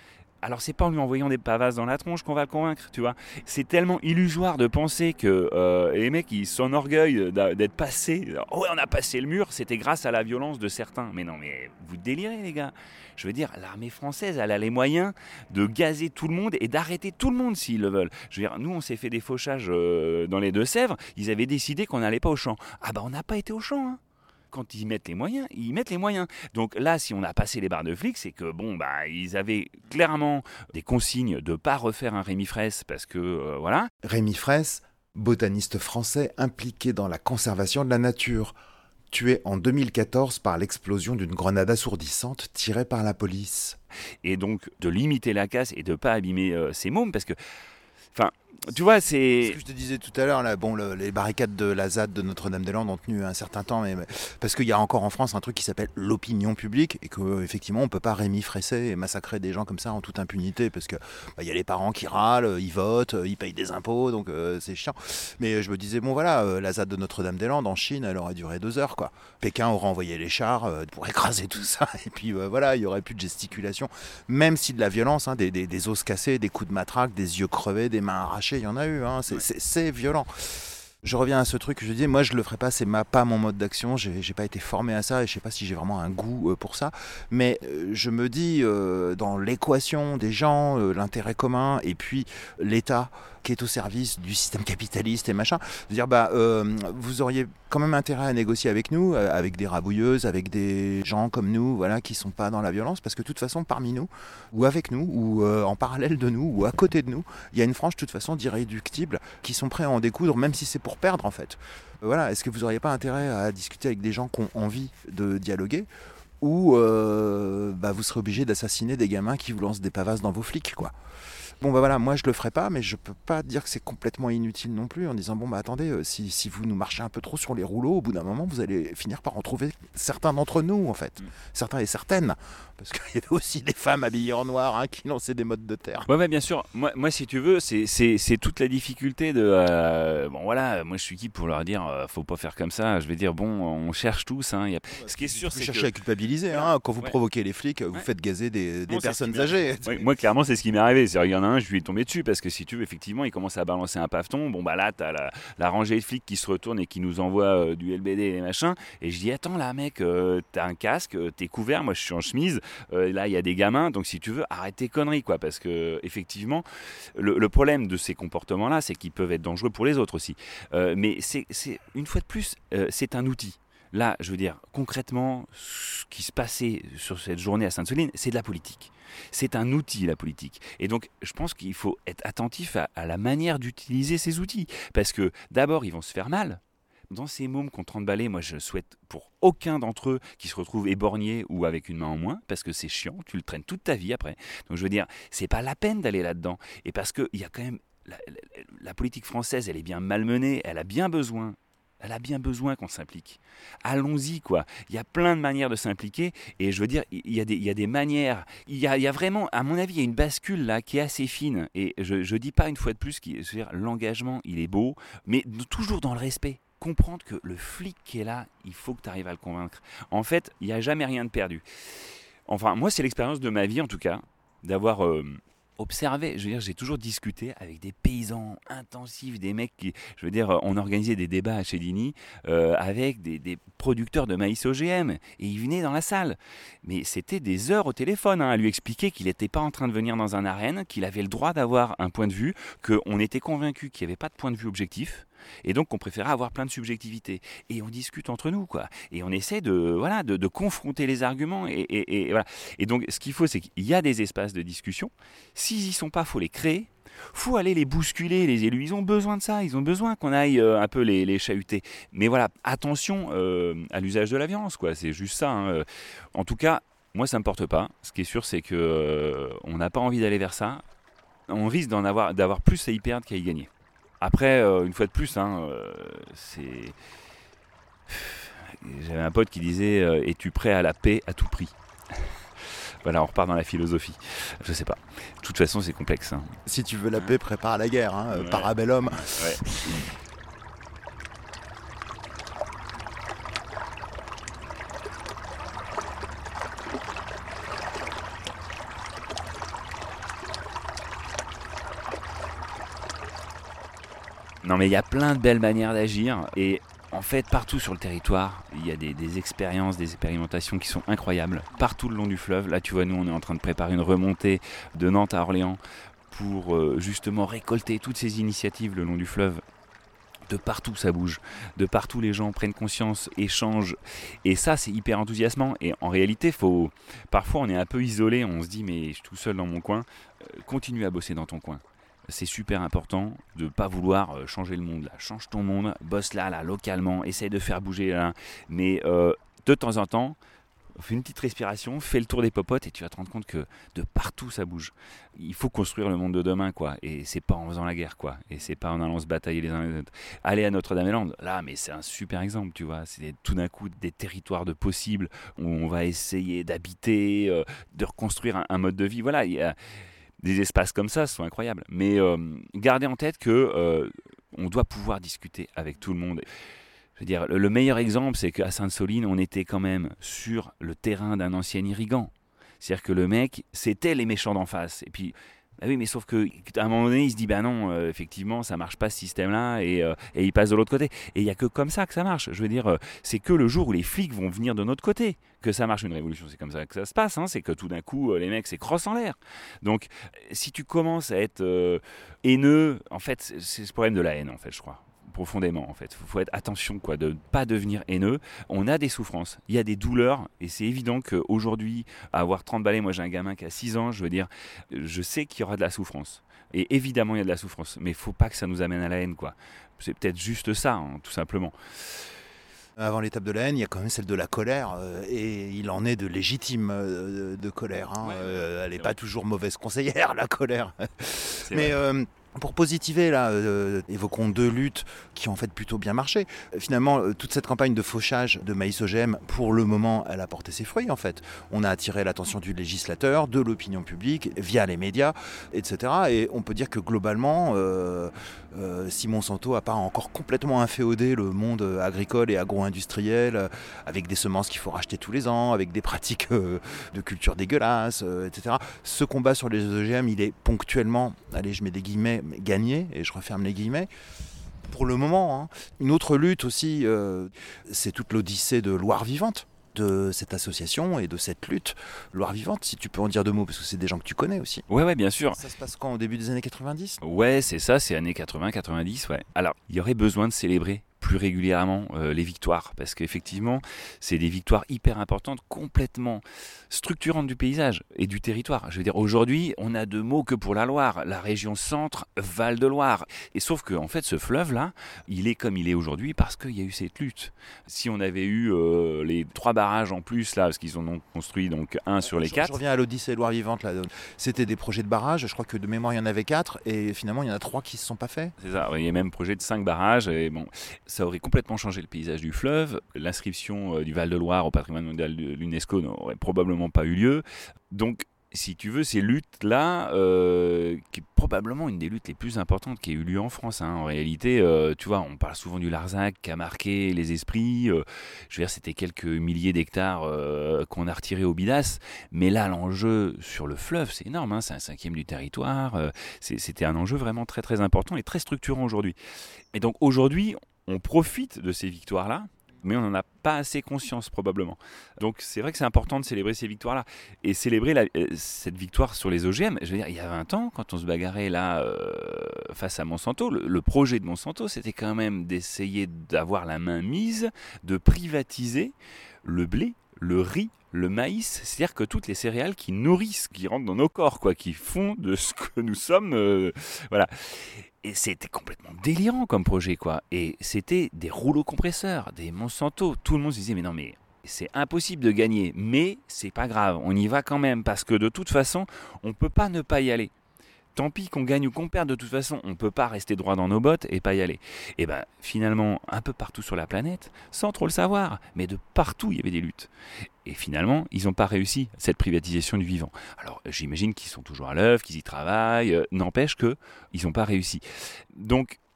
Alors c'est pas en lui envoyant des pavasses dans la tronche qu'on va le convaincre, tu vois. C'est tellement illusoire de penser que les mecs ils s'enorgueillent d'être passés. Oh ouais, on a passé le mur, c'était grâce à la violence de certains. Mais non, mais vous délirez les gars. Je veux dire, l'armée française, elle a les moyens de gazer tout le monde et d'arrêter tout le monde s'ils le veulent. Je veux dire, nous on s'est fait des fauchages dans les Deux-Sèvres, ils avaient décidé qu'on n'allait pas au champ. Ah bah on n'a pas été au champ, hein. Quand ils mettent les moyens, ils mettent les moyens. Donc là, si on a passé les barres de flics, c'est que bon, bah, ils avaient clairement des consignes de ne pas refaire un Rémi Fraisse parce que voilà. Rémi Fraisse, botaniste français impliqué dans la conservation de la nature, tué en 2014 par l'explosion d'une grenade assourdissante tirée par la police. Et donc de limiter la casse et de ne pas abîmer ces mômes parce que, enfin, tu vois, c'est... Ce que je te disais tout à l'heure, là, bon, les barricades de la ZAD de Notre-Dame-des-Landes ont tenu un certain temps, mais parce qu'il y a encore en France un truc qui s'appelle l'opinion publique, et qu'effectivement, on ne peut pas Rémi Fresser et massacrer des gens comme ça en toute impunité, parce que y a les parents qui râlent, ils votent, ils payent des impôts, donc c'est chiant. Mais je me disais, bon voilà, la ZAD de Notre-Dame-des-Landes en Chine, elle aurait duré 2 heures, quoi. Pékin aurait envoyé les chars pour écraser tout ça, et puis voilà, il n'y aurait plus de gesticulation, même si de la violence, hein, des os cassés, des coups de matraque, des yeux crevés, des mains arrachées, il y en a eu, hein, c'est violent. Je reviens à ce truc que je dis, moi je le ferai pas, c'est pas mon mode d'action, j'ai pas été formé à ça et je sais pas si j'ai vraiment un goût pour ça, mais je me dis dans l'équation des gens, l'intérêt commun et puis l'État qui est au service du système capitaliste et machin, de dire vous auriez quand même intérêt à négocier avec nous, avec des rabouilleuses, avec des gens comme nous, voilà, qui sont pas dans la violence, parce que de toute façon parmi nous, ou avec nous, ou en parallèle de nous, ou à côté de nous, il y a une frange de toute façon d'irréductibles qui sont prêts à en découdre, même si c'est pour perdre en fait. Voilà, est-ce que vous n'auriez pas intérêt à discuter avec des gens qui ont envie de dialoguer, ou vous serez obligé d'assassiner des gamins qui vous lancent des pavasses dans vos flics, quoi. Bon voilà, moi je le ferai pas, mais je peux pas dire que c'est complètement inutile non plus, en disant attendez, si vous nous marchez un peu trop sur les rouleaux, au bout d'un moment vous allez finir par en trouver certains d'entre nous en fait, certains et certaines, parce qu'il y avait aussi des femmes habillées en noir qui lançaient des mottes de terre. Ouais, bien sûr, moi si tu veux, c'est toute la difficulté de bon voilà, moi je suis qui pour leur dire faut pas faire comme ça, je vais dire bon, on cherche tous, hein, ce qui est sûr, c'est que... cherchez à culpabiliser, quand vous provoquez les flics, vous faites gazer des personnes âgées. Ouais, moi clairement c'est ce qui m'est arrivé, il y en a un, je lui ai tombé dessus parce que si tu veux, effectivement, il commence à balancer un paveton. Bon, bah là, t'as la rangée de flics qui se retourne et qui nous envoie du LBD et les machins. Et je dis, attends là, mec, t'as un casque, t'es couvert, moi je suis en chemise. Là, il y a des gamins, donc si tu veux, arrête tes conneries, quoi. Parce que, effectivement, le problème de ces comportements-là, c'est qu'ils peuvent être dangereux pour les autres aussi. Mais c'est une fois de plus, c'est un outil. Là, je veux dire, concrètement, ce qui se passait sur cette journée à Sainte-Soline, c'est de la politique. C'est un outil, la politique. Et donc, je pense qu'il faut être attentif à la manière d'utiliser ces outils. Parce que, d'abord, ils vont se faire mal. Dans ces mômes qui ont 30 balais, moi, je souhaite pour aucun d'entre eux qui se retrouve éborgné ou avec une main en moins, parce que c'est chiant, tu le traînes toute ta vie après. Donc, je veux dire, c'est pas la peine d'aller là-dedans. Et parce qu'il y a quand même... La politique française, elle est bien malmenée, elle a bien besoin qu'on s'implique. Allons-y, quoi. Il y a plein de manières de s'impliquer, et je veux dire, il y a des manières. Il y a vraiment, à mon avis, il y a une bascule là qui est assez fine. Et je dis pas une fois de plus, l'engagement, il est beau, mais toujours dans le respect. Comprendre que le flic qui est là, il faut que tu arrives à le convaincre. En fait, il n'y a jamais rien de perdu. Enfin, moi, c'est l'expérience de ma vie, en tout cas, d'avoir... observer, je veux dire, j'ai toujours discuté avec des paysans intensifs, des mecs qui, je veux dire, on organisait des débats à Chédigny avec des producteurs de maïs OGM, et ils venaient dans la salle. Mais c'était des heures au téléphone à lui expliquer qu'il n'était pas en train de venir dans un arène, qu'il avait le droit d'avoir un point de vue, qu'on était convaincu qu'il n'y avait pas de point de vue objectif, et donc on préférait avoir plein de subjectivité. Et on discute entre nous, quoi. Et on essaie de confronter les arguments. Et voilà. Et donc ce qu'il faut, c'est qu'il y a des espaces de discussion. S'ils n'y sont pas, il faut les créer. Faut aller les bousculer, les élus. Ils ont besoin de ça. Ils ont besoin qu'on aille un peu les chahuter. Mais voilà, attention à l'usage de la violence, quoi. C'est juste ça. Hein. En tout cas, moi, ça ne me porte pas. Ce qui est sûr, c'est qu'on n'a pas envie d'aller vers ça. On risque d'avoir plus à y perdre qu'à y gagner. Après, une fois de plus, j'avais un pote qui disait « Es-tu prêt à la paix à tout prix ?» Voilà, on repart dans la philosophie. Je sais pas. De toute façon, c'est complexe. Hein. Si tu veux la paix, prépare la guerre. Ouais. Parabellum. Ouais. Non, mais il y a plein de belles manières d'agir. Et en fait, partout sur le territoire, il y a des expériences, des expérimentations qui sont incroyables. Partout le long du fleuve. Là, tu vois, nous, on est en train de préparer une remontée de Nantes à Orléans pour justement récolter toutes ces initiatives le long du fleuve. De partout ça bouge, de partout les gens prennent conscience, échangent, et ça c'est hyper enthousiasmant. Et en réalité, parfois on est un peu isolé, on se dit mais je suis tout seul dans mon coin. Continue à bosser dans ton coin. C'est super important de ne pas vouloir changer le monde. Là. Change ton monde, bosse là, localement, essaye de faire bouger là. Mais de temps en temps, fais une petite respiration, fais le tour des popotes et tu vas te rendre compte que de partout ça bouge. Il faut construire le monde de demain, quoi. Et c'est pas en faisant la guerre, quoi. Et c'est pas en allant se batailler les uns les autres. Aller à Notre-Dame-des-Landes, là, mais c'est un super exemple, tu vois. C'est tout d'un coup des territoires de possibles où on va essayer d'habiter, de reconstruire un mode de vie. Voilà, il y a des espaces comme ça, ce sont incroyables. Mais gardez en tête que on doit pouvoir discuter avec tout le monde. Je veux dire, le meilleur exemple, c'est qu'à Sainte-Soline, on était quand même sur le terrain d'un ancien irrigant. C'est-à-dire que le mec, c'était les méchants d'en face. Et puis, bah oui, mais sauf qu'à un moment donné, il se dit, bah non, effectivement, ça marche pas ce système-là, et il passe de l'autre côté. Et il n'y a que comme ça que ça marche. Je veux dire, c'est que le jour où les flics vont venir de notre côté que ça marche une révolution. C'est comme ça que ça se passe. Hein. C'est que tout d'un coup, les mecs, c'est crosse en l'air. Donc, si tu commences à être haineux, en fait, c'est ce problème de la haine, en fait, je crois. Profondément en fait, faut être attention quoi, de ne pas devenir haineux. On a des souffrances, il y a des douleurs et c'est évident qu'aujourd'hui à avoir 30 balais, moi j'ai un gamin qui a 6 ans, je veux dire, je sais qu'il y aura de la souffrance et évidemment il y a de la souffrance, mais il faut pas que ça nous amène à la haine quoi. C'est peut-être juste ça hein, tout simplement. Avant l'étape de la haine, il y a quand même celle de la colère, et il en est de légitime de colère. Hein. Elle n'est pas toujours mauvaise conseillère, la colère. Mais pour positiver, là, évoquons 2 luttes qui ont en fait plutôt bien marché. Finalement, toute cette campagne de fauchage de maïs OGM, pour le moment, elle a porté ses fruits en fait. On a attiré l'attention du législateur, de l'opinion publique, via les médias, etc. Et on peut dire que globalement, si Monsanto n'a pas encore complètement inféodé le monde agricole et agro-industriel, avec des semences qu'il faut racheter tous les ans, avec des pratiques de culture dégueulasses, etc. Ce combat sur les OGM, il est ponctuellement, allez, je mets des guillemets, gagné, et je referme les guillemets, pour le moment. Hein. Une autre lutte aussi, c'est toute l'odyssée de Loire Vivante, de cette association et de cette lutte. Loire Vivante, si tu peux en dire 2 mots, parce que c'est des gens que tu connais aussi. Ouais, bien sûr. Ça se passe quand, au début des années 90 ? Ouais, c'est ça, c'est années 80-90, ouais. Alors, il y aurait besoin de célébrer plus régulièrement les victoires, parce qu'effectivement, c'est des victoires hyper importantes, complètement structurantes du paysage et du territoire. Je veux dire, aujourd'hui, on a 2 mots que pour la Loire, la région centre, Val-de-Loire. Et sauf que, en fait, ce fleuve-là, il est comme il est aujourd'hui parce qu'il y a eu cette lutte. Si on avait eu les 3 barrages en plus, là, parce qu'ils en ont construit donc 1 sur les 4. Je reviens à l'Odyssée Loire Vivante, là. C'était des projets de barrages, je crois que de mémoire, il y en avait 4, et finalement, il y en a 3 qui ne se sont pas faits. C'est ça, il y a même projet de 5 barrages, et bon, ça aurait complètement changé le paysage du fleuve. L'inscription du Val-de-Loire au patrimoine mondial de l'UNESCO n'aurait probablement pas eu lieu. Donc, si tu veux, ces luttes-là, qui est probablement une des luttes les plus importantes qui a eu lieu en France. Hein. En réalité, tu vois, on parle souvent du Larzac qui a marqué les esprits. Je veux dire, c'était quelques milliers d'hectares qu'on a retirés au Bidas. Mais là, l'enjeu sur le fleuve, c'est énorme. Hein. C'est un 5e du territoire. C'était un enjeu vraiment très, très important et très structurant aujourd'hui. Et donc, aujourd'hui, on profite de ces victoires-là, mais on n'en a pas assez conscience probablement. Donc c'est vrai que c'est important de célébrer ces victoires-là. Et célébrer cette victoire sur les OGM, je veux dire, il y a 20 ans, quand on se bagarrait là face à Monsanto, le projet de Monsanto, c'était quand même d'essayer d'avoir la main mise, de privatiser le blé, le riz, le maïs, c'est-à-dire que toutes les céréales qui nourrissent, qui rentrent dans nos corps, quoi, qui font de ce que nous sommes, voilà. Et c'était complètement délirant comme projet, quoi. Et c'était des rouleaux compresseurs, des Monsanto. Tout le monde se disait, mais non, mais c'est impossible de gagner. Mais c'est pas grave, on y va quand même, parce que de toute façon, on peut pas ne pas y aller. Tant pis qu'on gagne ou qu'on perde, de toute façon, on ne peut pas rester droit dans nos bottes et pas y aller. Et bien, finalement, un peu partout sur la planète, sans trop le savoir, mais de partout, il y avait des luttes. Et finalement, ils n'ont pas réussi cette privatisation du vivant. Alors, j'imagine qu'ils sont toujours à l'œuvre, qu'ils y travaillent, n'empêche qu'ils n'ont pas réussi. Donc,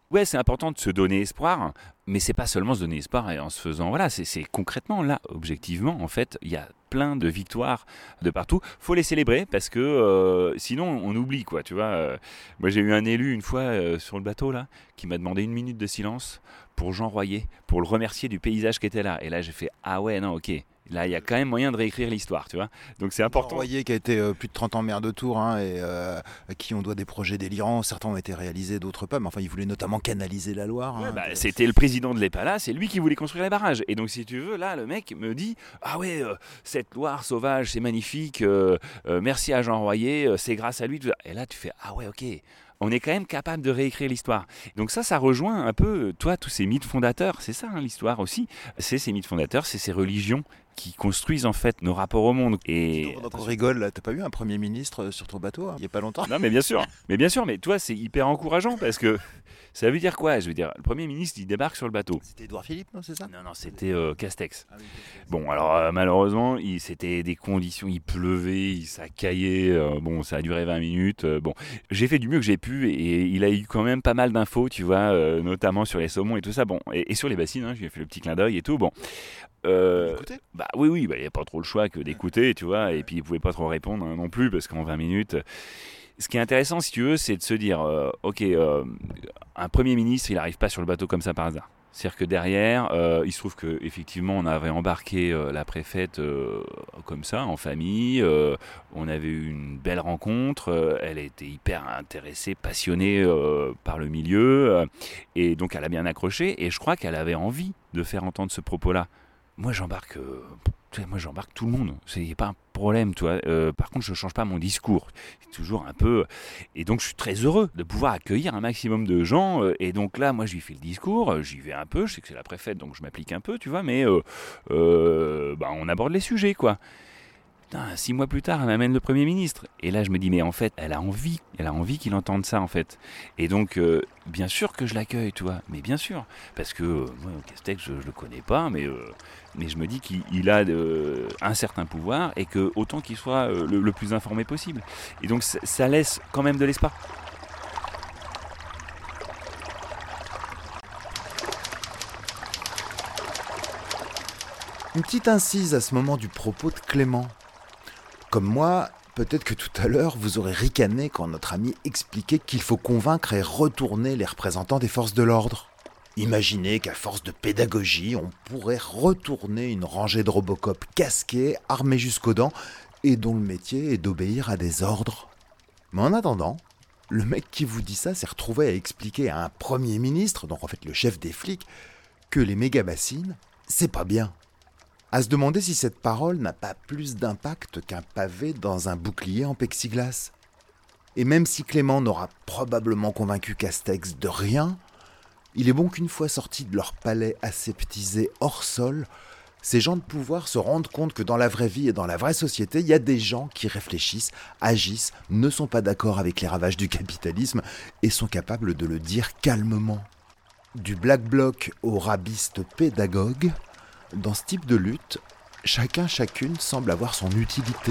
Ouais, c'est important de se donner espoir, mais c'est pas seulement se donner espoir et en se faisant, voilà, c'est concrètement là, objectivement, en fait, il y a plein de victoires de partout. Faut les célébrer parce que sinon on oublie, quoi, tu vois. Moi j'ai eu un élu une fois sur le bateau là, qui m'a demandé 1 minute de silence pour Jean Royer, pour le remercier du paysage qui était là. Et là j'ai fait, ah ouais, non, ok. Là, il y a quand même moyen de réécrire l'histoire, tu vois. Donc c'est important. Royer qui a été plus de 30 ans maire de Tours, hein, et à qui on doit des projets délirants. Certains ont été réalisés, d'autres pas. Mais enfin, il voulait notamment canaliser la Loire. Hein, c'était le président de l'EPALA, c'est lui qui voulait construire les barrages. Et donc, si tu veux, là, le mec me dit, ah ouais, cette Loire sauvage, c'est magnifique. Merci à Jean Royer, c'est grâce à lui. Et là, tu fais, ah ouais, ok. On est quand même capable de réécrire l'histoire. Donc ça rejoint un peu, toi, tous ces mythes fondateurs. C'est ça, hein, l'histoire aussi. C'est ces mythes fondateurs, c'est ces religions qui construisent en fait nos rapports au monde. Et donc on rigole, là, t'as pas eu un Premier ministre sur ton bateau, hein, il y a pas longtemps? Non, mais bien sûr, mais toi, c'est hyper encourageant parce que ça veut dire quoi? Je veux dire, le Premier ministre, il débarque sur le bateau. C'était Édouard Philippe, non, c'est ça? Non, c'était Castex. Ah oui, Castex. Bon, alors malheureusement, c'était des conditions, il pleuvait, ça caillait, bon, ça a duré 20 minutes. Bon, j'ai fait du mieux que j'ai pu et il a eu quand même pas mal d'infos, tu vois, notamment sur les saumons et tout ça, bon, et sur les bassines, hein, je lui ai fait le petit clin d'œil et tout, bon. Oui, il n'y a pas trop le choix que d'écouter, tu vois, et puis il pouvait pas trop répondre hein, non plus, parce qu'en 20 minutes, ce qui est intéressant, si tu veux, c'est de se dire, un Premier ministre, il n'arrive pas sur le bateau comme ça par hasard. C'est-à-dire que derrière, il se trouve qu'effectivement, on avait embarqué la préfète comme ça, en famille. On avait eu une belle rencontre. Elle était hyper intéressée, passionnée par le milieu. Et donc, elle a bien accroché. Et je crois qu'elle avait envie de faire entendre ce propos-là. Moi, j'embarque tout le monde. C'est pas un problème, toi. Par contre, je change pas mon discours. C'est toujours un peu. Et donc, je suis très heureux de pouvoir accueillir un maximum de gens. Et donc là, moi, je lui fais le discours. J'y vais un peu. Je sais que c'est la préfète, donc je m'applique un peu, tu vois. Mais on aborde les sujets, quoi. Putain, 6 mois plus tard, elle m'amène le Premier ministre. Et là, je me dis, mais en fait, elle a envie qu'il entende ça, en fait. Et donc, bien sûr que je l'accueille, tu vois. Mais bien sûr. Parce que, moi, Castex, je le connais pas, mais je me dis qu'il a un certain pouvoir et que autant qu'il soit le plus informé possible. Et donc, ça laisse quand même de l'espoir. Une petite incise à ce moment du propos de Clément. Comme moi, peut-être que tout à l'heure, vous aurez ricané quand notre ami expliquait qu'il faut convaincre et retourner les représentants des forces de l'ordre. Imaginez qu'à force de pédagogie, on pourrait retourner une rangée de Robocop casqués, armés jusqu'aux dents, et dont le métier est d'obéir à des ordres. Mais en attendant, le mec qui vous dit ça s'est retrouvé à expliquer à un Premier ministre, donc en fait le chef des flics, que les méga-bassines, c'est pas bien. À se demander si cette parole n'a pas plus d'impact qu'un pavé dans un bouclier en plexiglas. Et même si Clément n'aura probablement convaincu Castex de rien, il est bon qu'une fois sortis de leur palais aseptisé hors sol, ces gens de pouvoir se rendent compte que dans la vraie vie et dans la vraie société, il y a des gens qui réfléchissent, agissent, ne sont pas d'accord avec les ravages du capitalisme et sont capables de le dire calmement. Du Black Bloc au rabiste pédagogue, dans ce type de lutte, chacune semble avoir son utilité.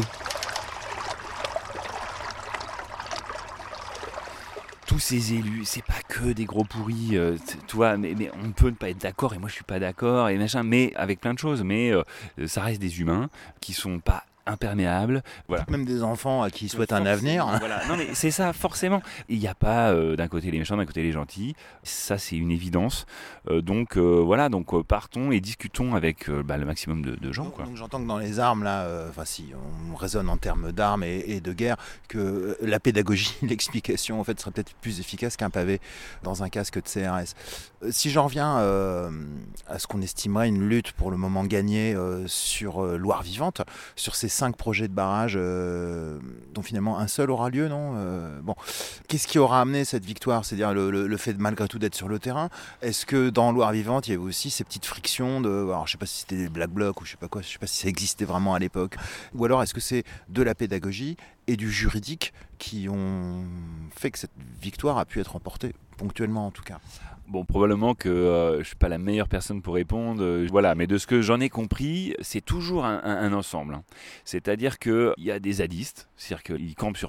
Tous ces élus, c'est pas que des gros pourris, tu vois, mais on peut ne pas être d'accord, et moi je suis pas d'accord, et machin, mais avec plein de choses, mais ça reste des humains qui sont pas imperméables, voilà. Même des enfants à qui ils souhaitent un avenir. Voilà. Non mais c'est ça, forcément. Il n'y a pas d'un côté les méchants, d'un côté les gentils. Ça c'est une évidence. Donc partons et discutons avec le maximum de gens. Quoi. Donc j'entends que dans les armes, là, si on raisonne en termes d'armes et de guerre, que la pédagogie, l'explication en fait serait peut-être plus efficace qu'un pavé dans un casque de CRS. Si j'en reviens à ce qu'on estimerait une lutte pour le moment gagnée sur Loire Vivante, sur ces 5 projets de barrage dont finalement un seul aura lieu, non qu'est-ce qui aura amené cette victoire? C'est-à-dire le fait de malgré tout d'être sur le terrain. Est-ce que dans Loire Vivante, il y avait aussi ces petites frictions alors je sais pas si c'était des Black Blocs ou je sais pas quoi, je sais pas si ça existait vraiment à l'époque. Ou alors est-ce que c'est de la pédagogie et du juridique qui ont fait que cette victoire a pu être remportée, ponctuellement en tout cas? Bon, probablement que je suis pas la meilleure personne pour répondre. Voilà, mais de ce que j'en ai compris, c'est toujours un ensemble. Hein. C'est-à-dire qu'il y a des zadistes, c'est-à-dire qu'ils campent sur place.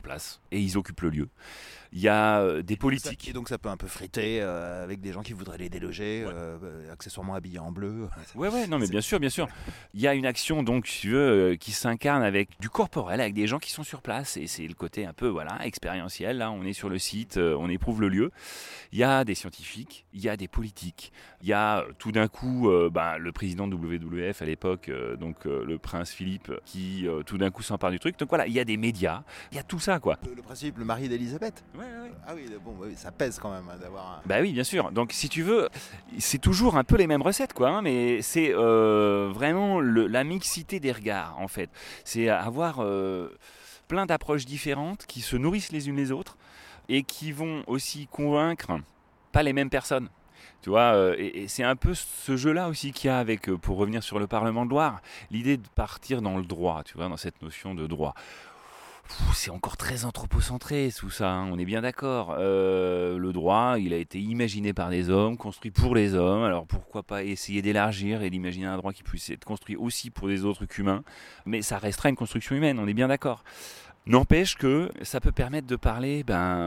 et ils occupent le lieu. Il y a des politiques. Et donc ça peut un peu friter avec des gens qui voudraient les déloger, accessoirement habillés en bleu. Ouais, non, mais bien sûr. Il y a une action, donc, si tu veux, qui s'incarne avec du corporel, avec des gens qui sont sur place, et c'est le côté un peu, expérientiel. Là, on est sur le site, on éprouve le lieu. Il y a des scientifiques, il y a des politiques, il y a tout d'un coup, le président de WWF à l'époque, le prince Philippe, qui tout d'un coup s'empare du truc. Donc voilà, il y a des médias, il y a tout ça, quoi. Le principe, le mari d'Elisabeth. Ouais. Ah oui, ça pèse quand même d'avoir. Bah oui, bien sûr. Donc si tu veux, c'est toujours un peu les mêmes recettes, quoi. Mais c'est vraiment la mixité des regards, en fait. C'est avoir plein d'approches différentes qui se nourrissent les unes les autres et qui vont aussi convaincre pas les mêmes personnes. Tu vois, et c'est un peu ce jeu-là aussi qu'il y a avec, pour revenir sur le Parlement de Loire, l'idée de partir dans le droit, tu vois, dans cette notion de droit. C'est encore très anthropocentré tout ça, hein, on est bien d'accord. Le droit, il a été imaginé par des hommes, construit pour les hommes. Alors pourquoi pas essayer d'élargir et d'imaginer un droit qui puisse être construit aussi pour des autres qu'humains. Mais ça restera une construction humaine, on est bien d'accord. N'empêche que ça peut permettre de parler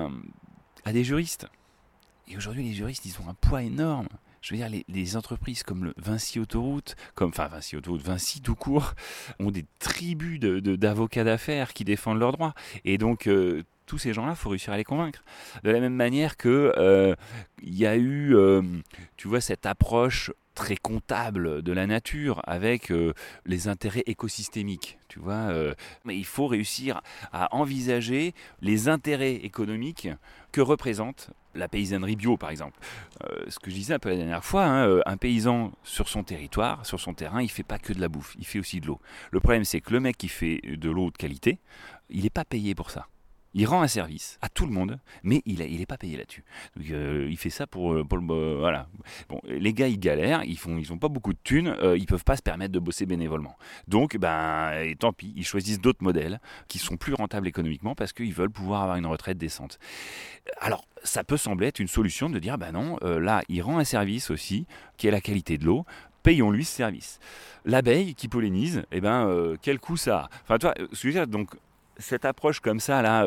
à des juristes. Et aujourd'hui, les juristes, ils ont un poids énorme. Je veux dire, les entreprises comme le Vinci Autoroute, Vinci tout court, ont des tribus d'avocats d'affaires qui défendent leurs droits. Et donc, tous ces gens-là, il faut réussir à les convaincre. De la même manière que il y a eu, tu vois, cette approche très comptable de la nature avec les intérêts écosystémiques, tu vois. Mais il faut réussir à envisager les intérêts économiques que représente la paysannerie bio, par exemple. Ce que je disais un peu la dernière fois, un paysan sur son territoire, sur son terrain, il ne fait pas que de la bouffe, il fait aussi de l'eau. Le problème, c'est que le mec qui fait de l'eau de qualité, il n'est pas payé pour ça. Il rend un service à tout le monde, mais il est pas payé là-dessus. Donc, il fait ça pour le voilà. Bon, les gars, ils galèrent, ils ont pas beaucoup de thunes, ils peuvent pas se permettre de bosser bénévolement. Donc, et tant pis, ils choisissent d'autres modèles qui sont plus rentables économiquement parce qu'ils veulent pouvoir avoir une retraite décente. Alors, ça peut sembler être une solution de dire, non, là, il rend un service aussi, qui est la qualité de l'eau. Payons-lui ce service. L'abeille qui pollinise, quel coût ça a ? Enfin, toi, ce que je veux dire, donc. Cette approche comme ça, là,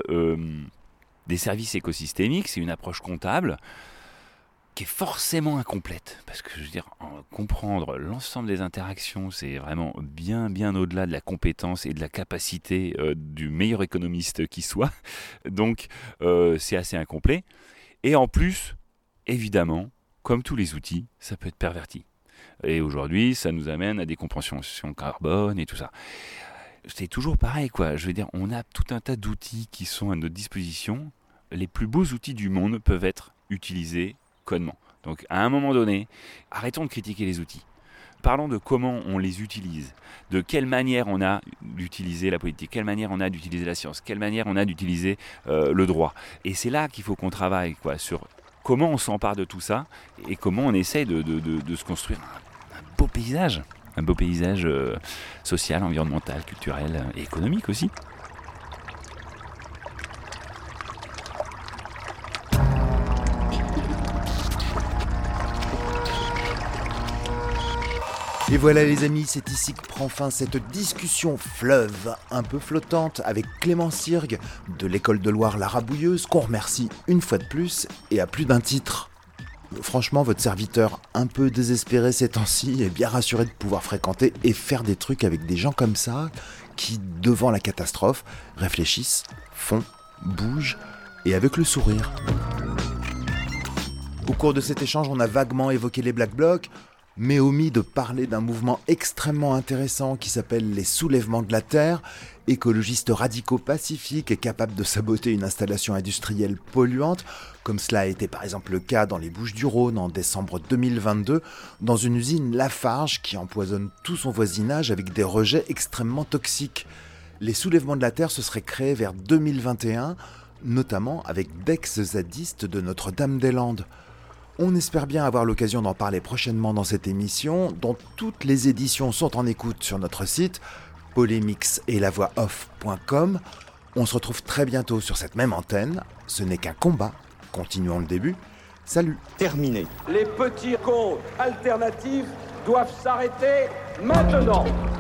des services écosystémiques, c'est une approche comptable qui est forcément incomplète. Parce que, je veux dire, comprendre l'ensemble des interactions, c'est vraiment bien, bien au-delà de la compétence et de la capacité du meilleur économiste qui soit. Donc, c'est assez incomplet. Et en plus, évidemment, comme tous les outils, ça peut être perverti. Et aujourd'hui, ça nous amène à des compensations carbone et tout ça. C'est toujours pareil, quoi. Je veux dire, on a tout un tas d'outils qui sont à notre disposition. Les plus beaux outils du monde peuvent être utilisés connement. Donc, à un moment donné, arrêtons de critiquer les outils. Parlons de comment on les utilise, de quelle manière on a d'utiliser la politique, quelle manière on a d'utiliser la science, quelle manière on a d'utiliser le droit. Et c'est là qu'il faut qu'on travaille, quoi, sur comment on s'empare de tout ça et comment on essaye de se construire un beau paysage. Un beau paysage social, environnemental, culturel et économique aussi. Et voilà les amis, c'est ici que prend fin cette discussion fleuve un peu flottante avec Clément Sirgue de l'école de Loire La Rabouilleuse, qu'on remercie une fois de plus et à plus d'un titre. Franchement, votre serviteur un peu désespéré ces temps-ci est bien rassuré de pouvoir fréquenter et faire des trucs avec des gens comme ça qui, devant la catastrophe, réfléchissent, font, bougent et avec le sourire. Au cours de cet échange, on a vaguement évoqué les Black Blocs, mais omis de parler d'un mouvement extrêmement intéressant qui s'appelle les Soulèvements de la Terre, écologistes radicaux pacifiques et capables de saboter une installation industrielle polluante, comme cela a été par exemple le cas dans les Bouches-du-Rhône en décembre 2022, dans une usine Lafarge qui empoisonne tout son voisinage avec des rejets extrêmement toxiques. Les Soulèvements de la Terre se seraient créés vers 2021, notamment avec d'ex-zadistes de Notre-Dame-des-Landes. On espère bien avoir l'occasion d'en parler prochainement dans cette émission, dont toutes les éditions sont en écoute sur notre site polémixetlavoixoff.com. On se retrouve très bientôt sur cette même antenne. Ce n'est qu'un combat. Continuons le début. Salut. Terminé. Les petits comptes alternatifs doivent s'arrêter maintenant.